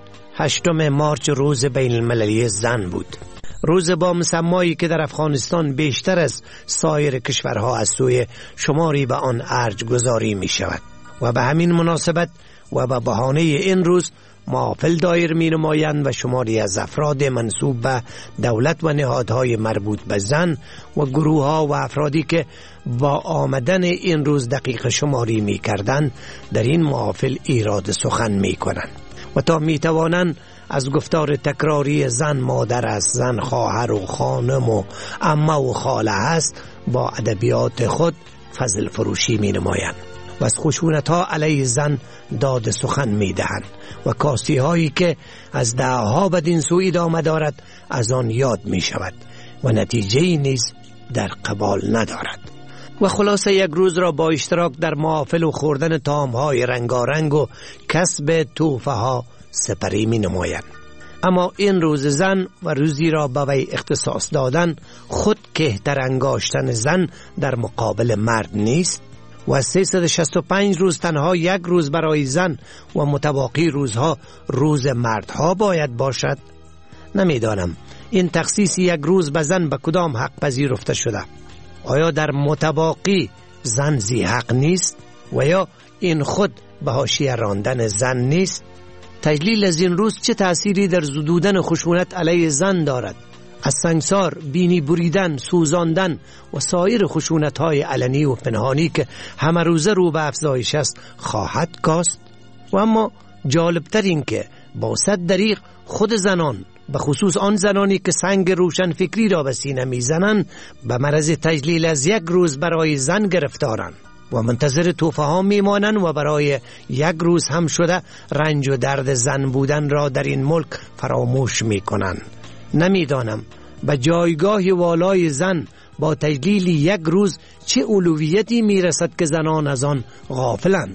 8 مارچ روز بین المللی زن بود. روز با مسمایی که در افغانستان بیشتر از سایر کشورها از سوی شماری به آن ارج گذاری می شود و به همین مناسبت و به بهانه این روز محافل دایر می نمایند و شماری از افراد منسوب به دولت و نهادهای مربوط به زن و گروه ها و افرادی که با آمدن این روز دقیق شماری می کردند در این محافل ایراد سخن می کنند و تا می توانند از گفتار تکراری زن مادر است، زن خواهر و خانم و عمه و خاله است با ادبیات خود فضل فروشی می نمایند و از خشونت ها علیه زن داد سخن می دهند و کاستی هایی که از دهها بدین سو ادامه دارد از آن یاد می شود و نتیجه نیز در قبال ندارد و خلاصه یک روز را با اشتراک در محافل و خوردن طعام های رنگارنگ و کسب توفه ها سپری می نمایند. اما این روز زن و روزی را به وی اختصاص دادن خود کهتر انگاشتن زن در مقابل مرد نیست و 365 روز تنها یک روز برای زن و متباقی روزها روز مردها باید باشد؟ نمیدانم این تخصیص یک روز به زن به کدام حق پذیرفته شده؟ آیا در متباقی زن ذی حق نیست و یا این خود به حاشیه راندن زن نیست؟ تجلیل از این روز چه تأثیری در زدودن خشونت علیه زن دارد؟ از سنگسار، بینی بریدن، سوزاندن و سایر خشونت‌های علنی و پنهانی که همه روزه رو به افزایش است خواهد کاست؟ و اما جالبتر این که با 100 دریغ خود زنان، به خصوص آن زنانی که سنگ روشن فکری را به سینه میزنند، به مرض تجلیل از یک روز برای زن گرفتارند و منتظر توفه ها میمانند و برای یک روز هم شده رنج و درد زن بودن را در این ملک فراموش میکنند. نمیدانم به جایگاه والای زن با تجلیل یک روز چه اولویتی میرسد که زنان از آن غافلند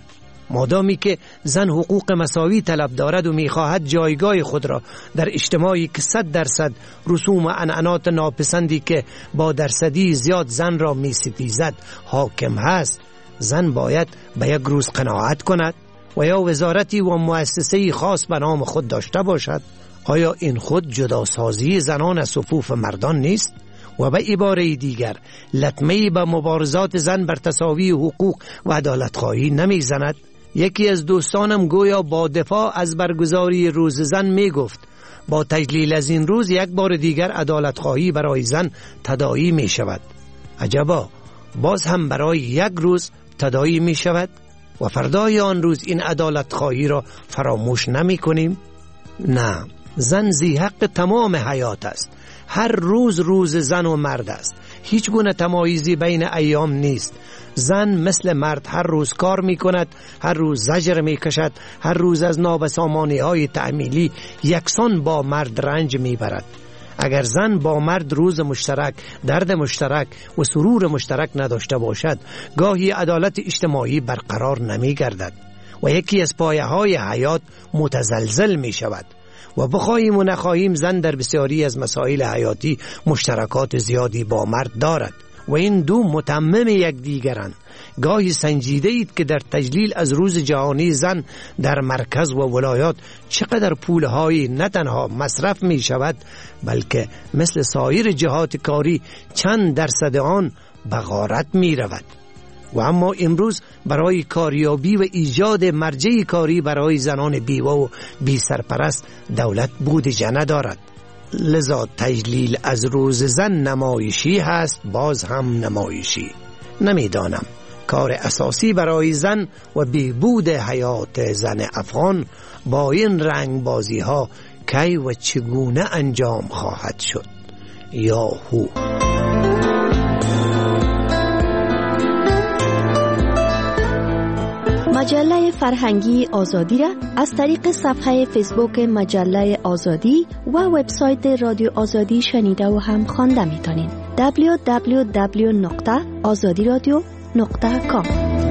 مادامی که زن حقوق مساوی طلب دارد و می‌خواهد جایگاه خود را در اجتماعی که 100% رسوم و عنعنات ناپسندی که با درصدی زیاد زن را می‌ستیزد حاکم هست، زن باید به یک روز قناعت کند و یا وزارتی و مؤسسه‌ای خاص به نام خود داشته باشد؟ آیا این خود جداسازی زنان از صفوف مردان نیست؟ و به عباره دیگر لطمه‌ای به مبارزات زن بر تساوی حقوق و عدالت‌خواهی نمی‌زند؟ یکی از دوستانم گویا با دفاع از برگزاری روز زن می گفت با تجلیل از این روز یک بار دیگر عدالت‌خواهی برای زن تداعی می شود. عجبا، باز هم برای یک روز تداعی می شود و فردای آن روز این عدالت‌خواهی را فراموش نمی کنیم؟ نه، زن ذی حق تمام حیات است. هر روز روز زن و مرد است. هیچ گونه تمایزی بین ایام نیست. زن مثل مرد هر روز کار می کند، هر روز زجر می کشد، هر روز از نابسامانی های تعمیلی یکسان با مرد رنج می برد. اگر زن با مرد روز مشترک، درد مشترک و سرور مشترک نداشته باشد، گاهی عدالت اجتماعی برقرار نمی گردد و یکی از پایه های حیات متزلزل می شود. و بخواهیم و نخواهیم زن در بسیاری از مسائل حیاتی مشترکات زیادی با مرد دارد و این دو متمم یکدیگرند. گاهی سنجیده اید که در تجلیل از روز جهانی زن در مرکز و ولایات چقدر پولهای نه تنها مصرف می شود، بلکه مثل سایر جهات کاری چند درصد آن به غارت می رود. و اما امروز برای کاریابی و ایجاد مرجع کاری برای زنان بیوه و بی سرپرست دولت بودجه ندارد. لذا تجلیل از روز زن نمایشی هست، باز هم نمایشی. نمیدانم کار اساسی برای زن و بیبود حیات زن افغان با این رنگ بازی ها کی و چگونه انجام خواهد شد؟ یا هو. مجله فرهنگی آزادی را از طریق صفحه فیسبوک مجله آزادی و وبسایت رادیو آزادی شنیده و هم خوانده می‌تونید. www.azadiradio.com.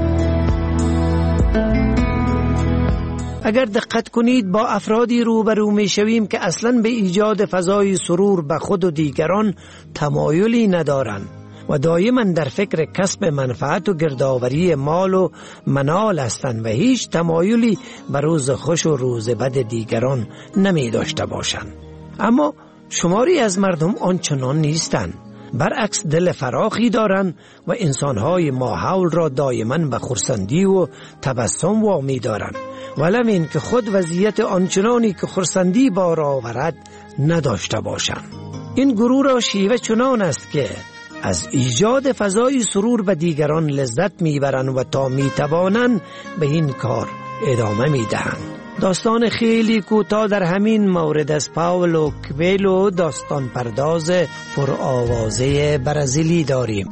اگر دقت کنید با افرادی روبرو می‌شویم که اصلاً به ایجاد فضای سرور به خود و دیگران تمایلی ندارند و دائما در فکر کسب منفعت و گردآوری مال و منال هستند و هیچ تمایلی به روز خوش و روز بد دیگران نمی داشته باشند. اما شماری از مردم آنچنان نیستند، برعکس دل فراخی دارند و انسانهای ماحول را دائما به خرسندی و تبسم وامی دارند، ولم این که خود وضعیت آنچنانی که خرسندی بار آورد نداشته باشند. این گروه را شیوه چنان است که از ایجاد فضای سرور به دیگران لذت میبرند و تا میتوانند به این کار ادامه میدهند. داستان خیلی کوتاه در همین مورد از پاولو کوئلو، داستان پرداز پرآوازه برزیلی داریم.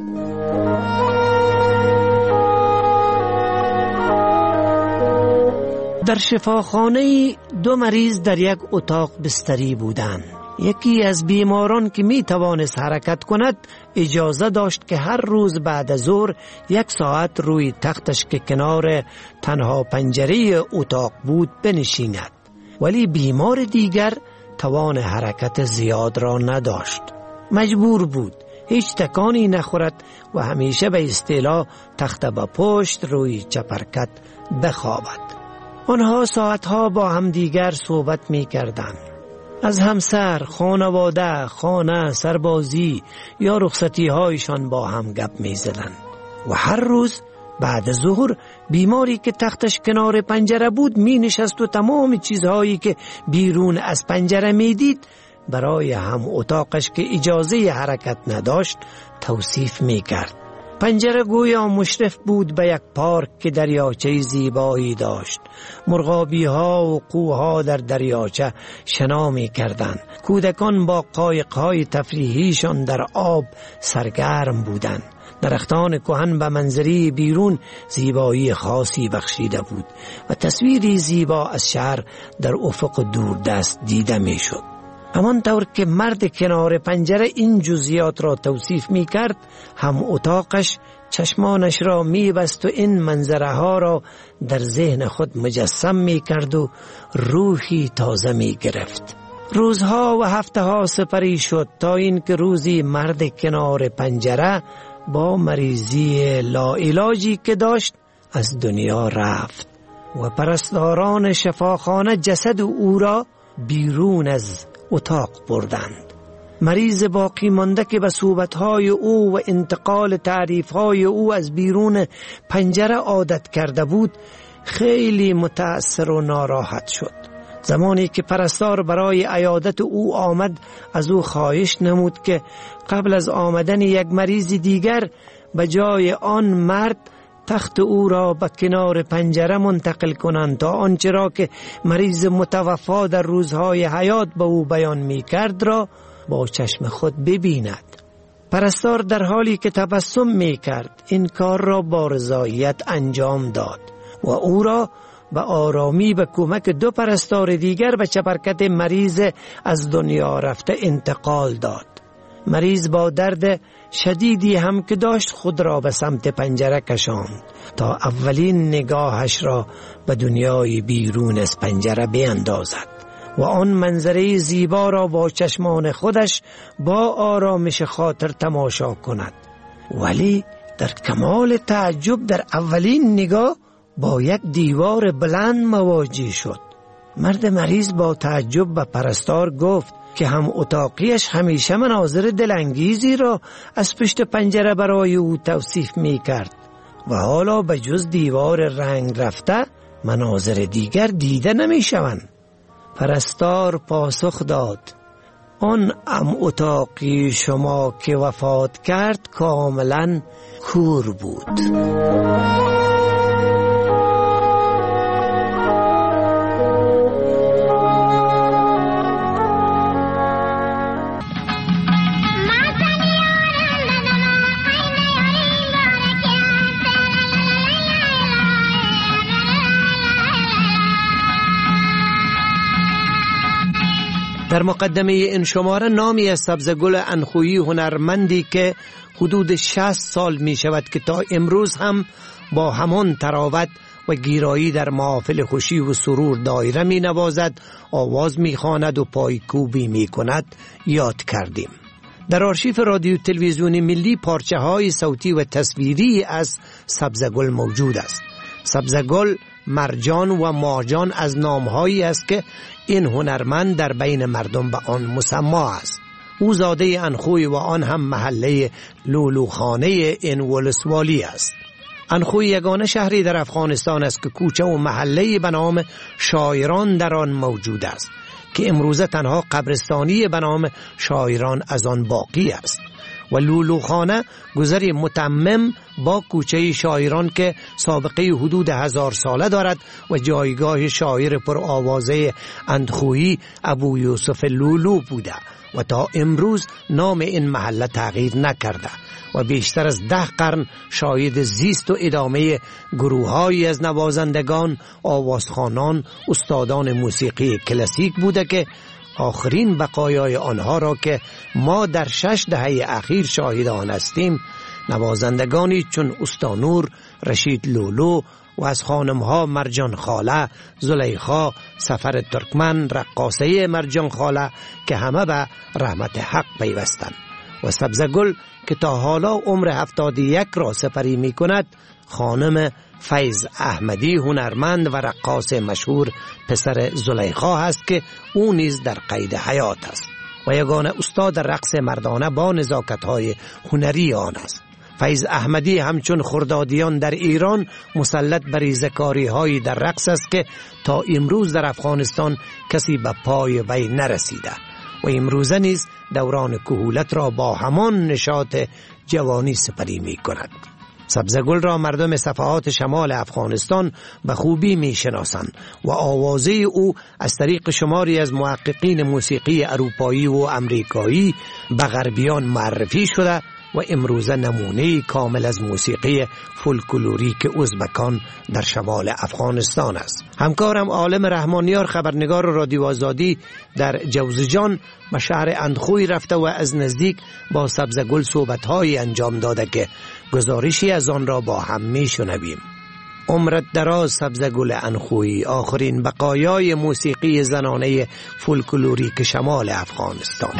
در شفاخانه 2 مریض در یک اتاق بستری بودند. یکی از بیماران که می توانست حرکت کند اجازه داشت که هر روز بعد از ظهر 1 ساعت روی تختش که کنار تنها پنجره اتاق بود بنشیند، ولی بیمار دیگر توان حرکت زیاد را نداشت. مجبور بود هیچ تکانی نخورد و همیشه به اصطلاح تخت به پشت روی چپرکت بخوابد. آنها ساعتها با هم دیگر صحبت می کردند. از همسر، خانواده، خانه، سربازی یا رخصتی هایشان با هم گپ می زدند. و هر روز بعد ظهر بیماری که تختش کنار پنجره بود می نشست و تمام چیزهایی که بیرون از پنجره می دید برای هم اتاقش که اجازه حرکت نداشت توصیف می کرد. پنجره گویا مشرف بود به یک پارک که دریاچه زیبایی داشت. مرغابی ها و قوها در دریاچه شنا می کردند. کودکان با قایق‌های تفریحیشان در آب سرگرم بودند. درختان کهن به منظری بیرون زیبایی خاصی بخشیده بود و تصویری زیبا از شهر در افق دوردست دیده می شد. همانطور که مرد کنار پنجره این جزئیات را توصیف می کرد، هم اتاقش چشمانش را می‌بست و این منظره ها را در ذهن خود مجسم می‌کرد و روحی تازه می‌گرفت. روزها و هفته‌ها سپری شد تا اینکه روزی مرد کنار پنجره با مریضی لاعلاجی که داشت از دنیا رفت و پرستاران شفاخانه جسد او را بیرون از اتاق بردند. مریض باقی مانده که به صحبت‌های او و انتقال تعریف‌های او از بیرون پنجره عادت کرده بود خیلی متأثر و ناراحت شد. زمانی که پرستار برای عیادت او آمد از او خواهش نمود که قبل از آمدن یک مریض دیگر به جای آن مرد تخت او را به کنار پنجره منتقل کنند تا آنچه را که مریض متوفا در روزهای حیات به او بیان می کرد را با چشم خود ببیند. پرستار در حالی که تبسم می کرد این کار را با رضایت انجام داد و او را به آرامی به کمک دو پرستار دیگر به چپرکت مریض از دنیا رفته انتقال داد. مریض با درد شدیدی هم که داشت خود را به سمت پنجره کشاند تا اولین نگاهش را به دنیای بیرون از پنجره بیندازد و آن منظره زیبا را با چشمان خودش با آرامش خاطر تماشا کند. ولی در کمال تعجب در اولین نگاه با یک دیوار بلند مواجه شد. مرد مریض با تعجب به پرستار گفت که هم اتاقیش همیشه مناظر دلانگیزی را از پشت پنجره برای او توصیف می کرد و حالا به جز دیوار رنگ رفته مناظر دیگر دیده نمی شوند. پرستار پاسخ داد آن اتاقی شما که وفات کرد کاملا کور بود. در مقدمه این شماره نامی از سبزگل انخویی هنرمندی که حدود 60 سال می شود که تا امروز هم با همان تراوت و گیرایی در محافل خوشی و سرور دایره می نوازد، آواز می خواند و پایکوبی می کند یاد کردیم. در آرشیف رادیو تلویزیونی ملی پارچه های صوتی و تصویری از سبزگل موجود است. سبزگل، مرجان و مارجان از نامهایی است که این هنرمند در بین مردم به آن مسما است. او زاده انخوی و آن هم محله لولوخانه این ولسوالی است. انخوی یگانه شهری در افغانستان است که کوچه و محله به نام شاعران در آن موجود است که امروزه تنها قبرستانی به نام شاعران از آن باقی است و لولوخانه گذری متمم با کوچه شاعران که سابقه حدود 1000 ساله دارد و جایگاه شاعر پر آوازه اندخویی ابو یوسف لولو بوده و تا امروز نام این محله تغییر نکرده و بیشتر از 10 قرن شاهد زیست و ادامه گروه‌هایی از نوازندگان، آوازخوانان، استادان موسیقی کلاسیک بوده که آخرین بقایای آنها را که ما در 6 دهه اخیر شاهد آن هستیم، نوازندگانی چون استانور، رشید لولو و از خانمها مرجان خاله، زلیخا، سفر ترکمن، رقاصه مرجان خاله که همه به رحمت حق پیوستند و سبزگل که تا حالا عمر 71 را سپری می کند، خانم فیض احمدی هنرمند و رقاص مشهور پسر زلیخا هست که او نیز در قید حیات است و یگانه استاد رقص مردانه با نزاکت‌های هنری آن است. فیض احمدی همچون خردادیان در ایران مسلط بر ریزکاری‌های در رقص است که تا امروز در افغانستان کسی به پای وی نرسیده و امروزه نیز دوران کهولت را با همان نشاط جوانی سپری می کند. سبزگل را مردم صفحات شمال افغانستان به خوبی می شناسند و آوازه او از طریق شماری از محققین موسیقی اروپایی و امریکایی به غربیان معرفی شده و امروزه نمونه کامل از موسیقی فولکلوریک ازبکان در شمال افغانستان است. همکارم عالم رحمانیار خبرنگار رادیو آزادی در جوزجان به شهر اندخوی رفته و از نزدیک با سبزگل صحبت‌هایی انجام داده که گزارشی از آن را با هم می‌شنویم. عمرت دراز سبزگل اندخوی، آخرین بقایای موسیقی زنانه فولکلوریک شمال افغانستان.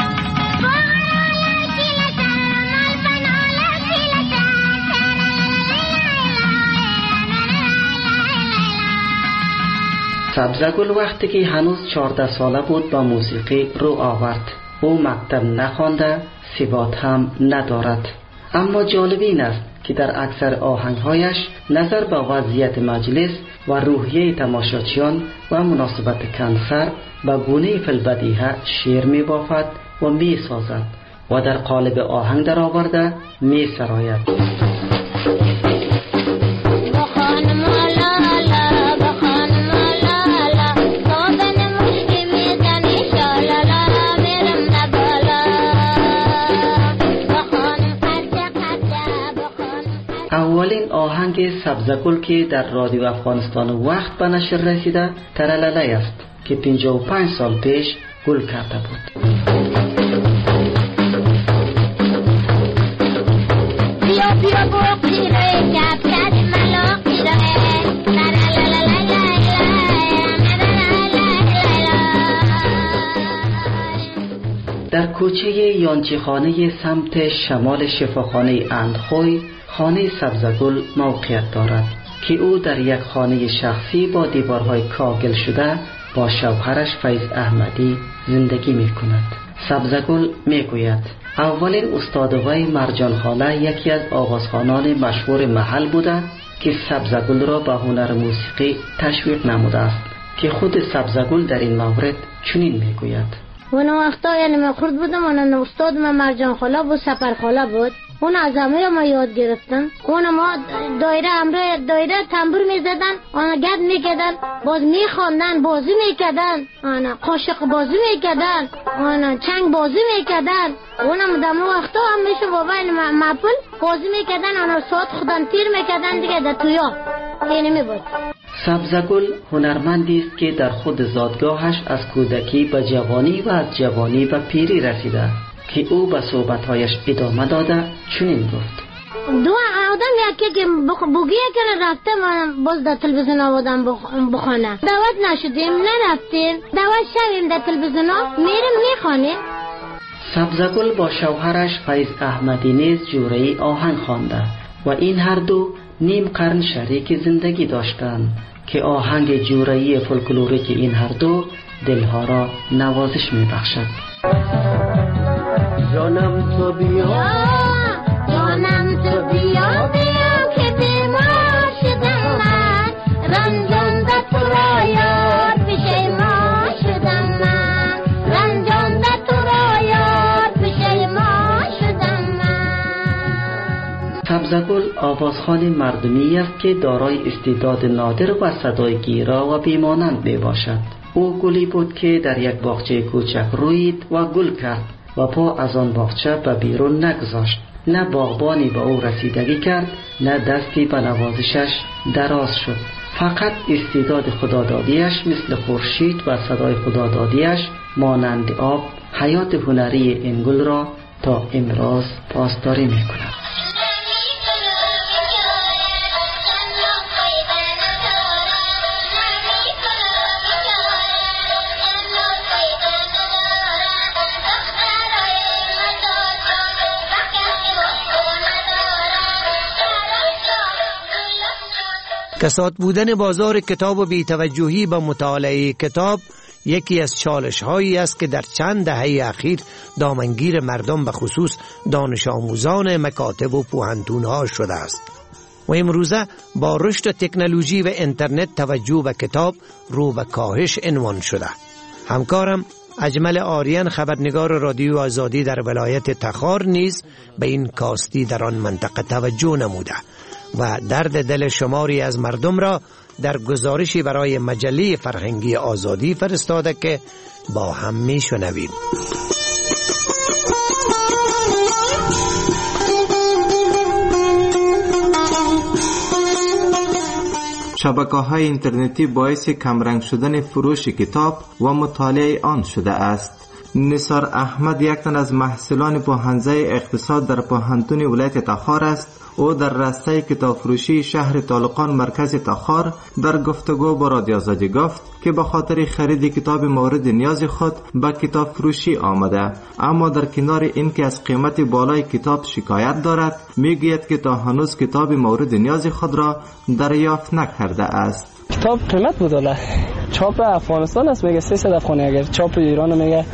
سبزگل وقتی که هنوز 14 ساله بود با موسیقی رو آورد. او مکتب نخوانده، ثبات هم ندارد. اما جالب این است که در اکثر آهنگهایش نظر به وضعیت مجلس و روحیه تماشاچیان و مناسبت کنسر به گونه فی‌البدیهه شعر می بافد و می سازد و در قالب آهنگ در آورده می سراید. اولین آهنگ سبزگل که در رادیو افغانستان وقت به نشر رسیده ترلله است که 55 سال پیش گل کرده بود. در کوچه یانچیخانه سمت شمال شفاخانه اندخوی خانه سبزگل موقعیت دارد که او در یک خانه شخصی با دیوارهای کاغل شده با شوهرش فیض احمدی زندگی می کند. سبزگل می گوید اولین استاد وی مرجان خاله یکی از آوازخوانان مشهور محل بوده که سبزگل را به هنر موسیقی تشویق نموده است که خود سبزگل در این مورد چنین می گوید اون وقتا یعنی من خرد بودم، اون استاد من مرجان خاله بود، سپر خاله بود. اون از همه ما یاد گرفتن. اون ما دایره تنبور میزدن، آن گد میکردن، باز میخواندن، بازی میکردن، آن قاشق بازی میکردن، آن چنگ بازی میکردن. اونم دم وقتا هم میشه بابا مپل بازی میکردن، آن ساعت خودم تیر میکردن دیگه در تویا. اینی میبود. سبزگل هنرمندی است که در خود زادگاهش از کودکی به جوانی و از جوانی به پیری رسیده که او به صحبتهایش ادامه داده چنین گفت دو آدم یکی که بگیه که رفته من باز در تلویزیون آوادم بخونه دعوت نشدیم نرفتیم دعوت شویم در تلویزیون میریم میخوانیم. سبزگل با شوهرش فیض احمدی نیز جوره‌ای آهنگ خوانده و این هر دو نیم قرن شریک زندگی داشتند که آهنگ جوره‌ای فولکلوریک این هر دو دلها را نوازش میبخشد. جانم تو بیا جانم تو بیا بیا که بیمار شدم من رنجانده تو را یاد پشیمان شدم من رنجانده تو را یاد پشیمان شدم من. سبزگل آوازخوان مردمی است که دارای استعداد نادر و صدای گیرا و بیمانند می باشد. او گلی بود که در یک باغچه کوچک روید و گل کرد و پا از آن باغچه به بیرون نگذاشت. نه باغبانی به او رسیدگی کرد نه دستی به نوازشش دراز شد. فقط استعداد خدادادیش مثل خورشید و صدای خدادادیش مانند آب حیات هنری این گل را تا امروز پاسداری می کند. کساد بودن بازار کتاب و بی‌توجهی به مطالعه کتاب یکی از چالش هایی است که در چند دهه اخیر دامنگیر مردم به خصوص دانش آموزان مکاتب و پوهنتون ها شده است و امروزه با رشد تکنولوژی و اینترنت توجه به کتاب رو به کاهش عنوان شده. همکارم اجمل آریان خبرنگار رادیو آزادی در ولایت تخار نیز به این کاستی در آن منطقه توجه نموده و درد دل شماری از مردم را در گزارشی برای مجله فرهنگی آزادی فرستاده که با هم میشنویم. شبکه‌های اینترنتی باعث کمرنگ شدن فروش کتاب و مطالعه آن شده است. نثار احمد یک تن از محصلان پوهنځی اقتصاد در پوهنتون ولایت تخار است. او در راسته کتاب فروشی شهر طالقان مرکز تخار در گفتگو با رادیو آزادی گفت که به خاطر خرید کتاب مورد نیاز خود به کتاب فروشی آمده، اما در کنار این که از قیمت بالای کتاب شکایت دارد، میگوید که تا هنوز کتاب مورد نیاز خود را دریافت نکرده است. کتاب قیمت بود ولی چاپ افغانستان است میگه 300 افغانی، اگر چاپ ایران میگه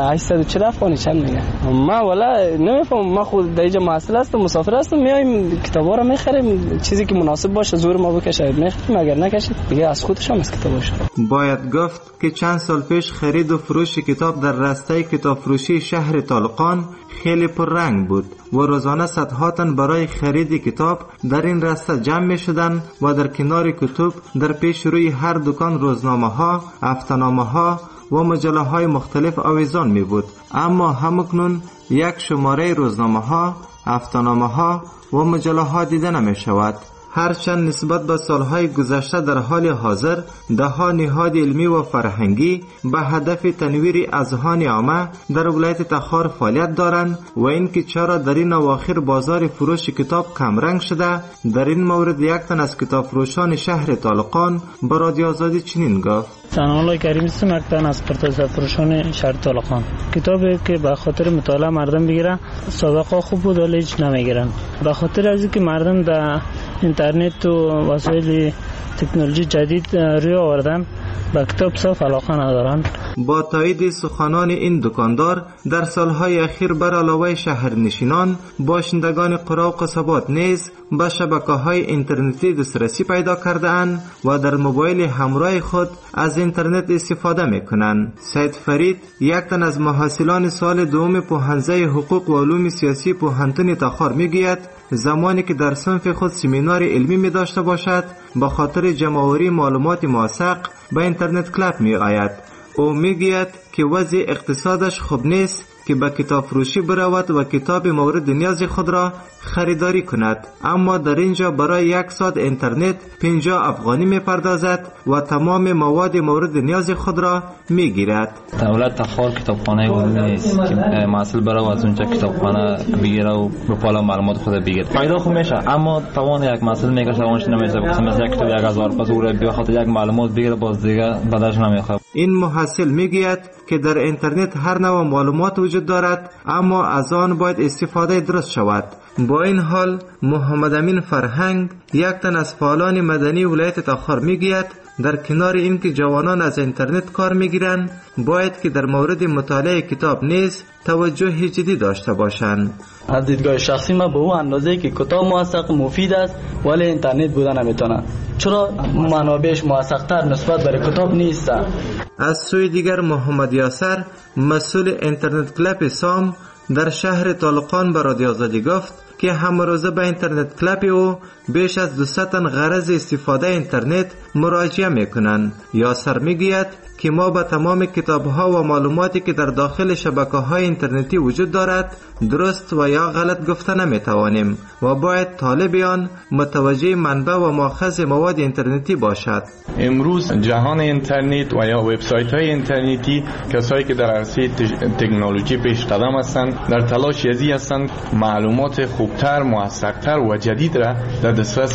840 افغانی چند میگه. ما ولی نمیفهم، ما خود در اینجا محصل هستم، مسافر هستم، میایم کتابا رو میخریم، چیزی که مناسب باشه زور ما بکشه میخریم، اگر نکشید دیگه از خودش هم از کتابش. باید گفت که چند سال پیش خرید و فروش کتاب در راسته کتاب فروشی شهر طالقان خیلی پررنگ بود و روزانه صدها تن برای خرید کتاب در این راسته جمع می شدند و در کنار کتب در پیش روی هر دکان روزنامه ها، هفته‌نامه ها و مجله های مختلف آویزان می بود. اما همکنون یک شماره روزنامه ها، هفته‌نامه ها و مجله ها دیده نمی شود. هرچند نسبت به سالهای گذشته در حال حاضر ده‌ها نهاد علمی و فرهنگی به هدف تنویر اذهان عامه در ولایت تخار فعالیت دارند و اینکه چرا در این اواخر بازار فروش کتاب کمرنگ شده، در این مورد یک تن از کتاب فروشان شهر طالقان به رادیو آزادی چنین گفت: سنالله کریم هستم، یک تن از کتاب فروشان شهر طالقان. کتابی که به خاطر مطالعه مردم بگیرن، سابقه خوب بود ولی هیچ نمیگیرن. به خاطر از اینکه مردم در اینترنت و وسایل تکنولوژی جدید روی آوردن، به کتاب صاف علاقه ندارن. با تایید سخنان این دکاندار، در سالهای اخیر بر علاوه شهرنشینان، باشندگان قرا و قصبات نیز به شبکه‌های اینترنتی دسترسی پیدا کرده‌اند و در موبایل همراه خود از اینترنت استفاده می‌کنند. سید فرید، یک تن از محصلان سال دوم پوهنځی حقوق و علوم سیاسی پوهنتون تخار می‌گوید زمانی که در صنف خود سمینار علمی می داشته باشد، به خاطر جمع‌آوری معلومات موثق به اینترنت کلاب می آید. او می گوید که وضع اقتصادش خوب نیست که به کتاب فروشی برود و کتاب مورد نیاز خود را خریداری کند، اما در اینجا برای 1 ساعت اینترنت 50 افغانی می پردازد و تمام مواد مورد نیاز خود را می گیرد. دولت تخار کتابخانه عمومی نیست که محصول برای از اونجا کتابخانه بگیره و به پالا معلومات خود بگیره. فایده خوب میشه، اما توان یک محصول میکشه اونش نمیشه. مثلا یک کتاب 1000 پس او به خاطر یک معلومات بگیره باز دیگه بعدش نمیخواد. این محصل میگوید که در اینترنت هر نوع معلومات وجود دارد، اما از آن باید استفاده درست شود. با این حال محمد امین فرهنگ، یک تن از فعالان مدنی ولایت تخار میگوید در کنار این که جوانان از اینترنت کار میگیرند، باید که در مورد مطالعه کتاب نیز توجه جدی داشته باشند. از دیدگاه شخصی من به اون اندازه که کتاب موثق مفید است ولی اینترنت بوده نمیتونه، چرا منابعش موثق‌تر نسبت به کتاب نیست. از سوی دیگر محمد یاسر، مسئول اینترنت کلاب سام در شهر طالقان به رادیو آزادی گفت که همه روزه به اینترنت کلاب او بیش از 200 تن غرض استفاده اینترنت مراجعه میکنند. یاسر میگوید که ما به تمام کتاب‌ها و معلوماتی که در داخل شبکه‌های اینترنتی وجود دارد درست و یا غلط گفته نمی‌توانیم و باید طالبیان متوجه منبع و ماخذ مواد اینترنتی باشد. امروز جهان اینترنت و یا وبسایت‌های اینترنتی، کسایی که در عرصه تکنولوژی پیش قدم هستند در تلاش یزی هستند معلومات خوبتر، موثق‌تر و جدید را در دسترس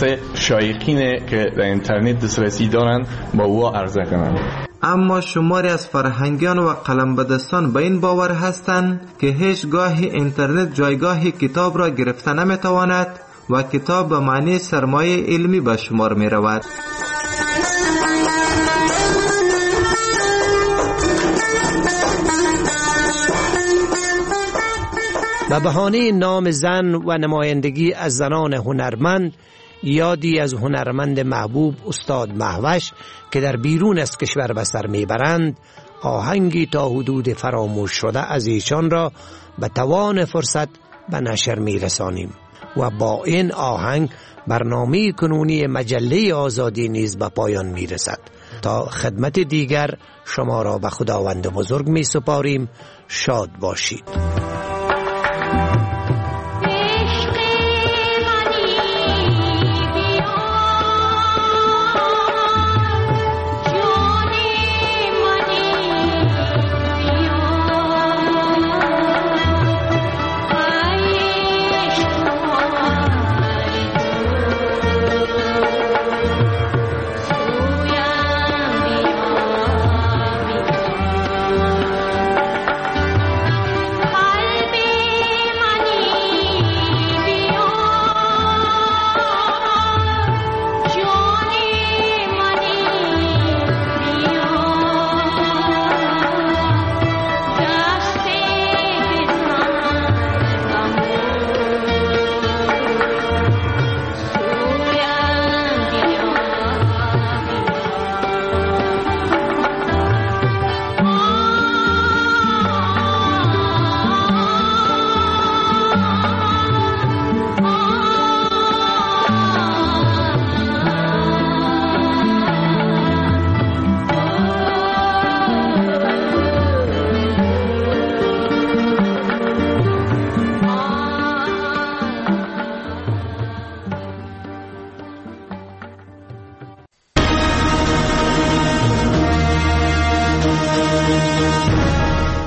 شایقین که در اینترنت دسترسی دارند با او عرضه کنند. اما شماری از فرهنگیان و قلمبدستان به این باور هستند که هیچ گاهی اینترنت جایگاه کتاب را گرفته نمیتواند و کتاب به معنی سرمایه علمی به شمار می رود. به بهانه نام زن و نمایندگی از زنان هنرمند، یادی از هنرمند محبوب استاد مهوش که در بیرون از کشور به سر میبرند، آهنگی تا حدود فراموش شده از ایشان را به توان فرصت به نشر میرسانیم و با این آهنگ برنامه کنونی مجله آزادی نیز به پایان میرسد. تا خدمت دیگر شما را به خداوند بزرگ می سپاریم. شاد باشید.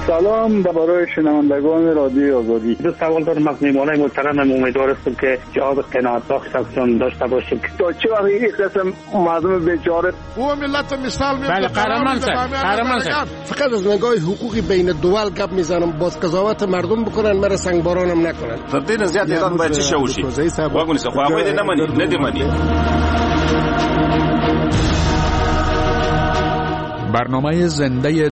سلام برای شنوندگان رادیوی آزادی. دو سوال دارم از میهمانای محترم. امیدوار هستم که جواب قناعت بخشتون داشته باشیم. تا چه وقت این قسم مردم بیچاره او ملت مثال میاد. بله قهرمان صاحب فقط از نگاه حقوقی بین دول گپ میزنم، باز قضاوت مردم بکنن، مرا سنگبارانم نکنن. تر دې زیات ایران باید چی شوشي واګونی څه خو هغه دې نه مني. برنامه زنده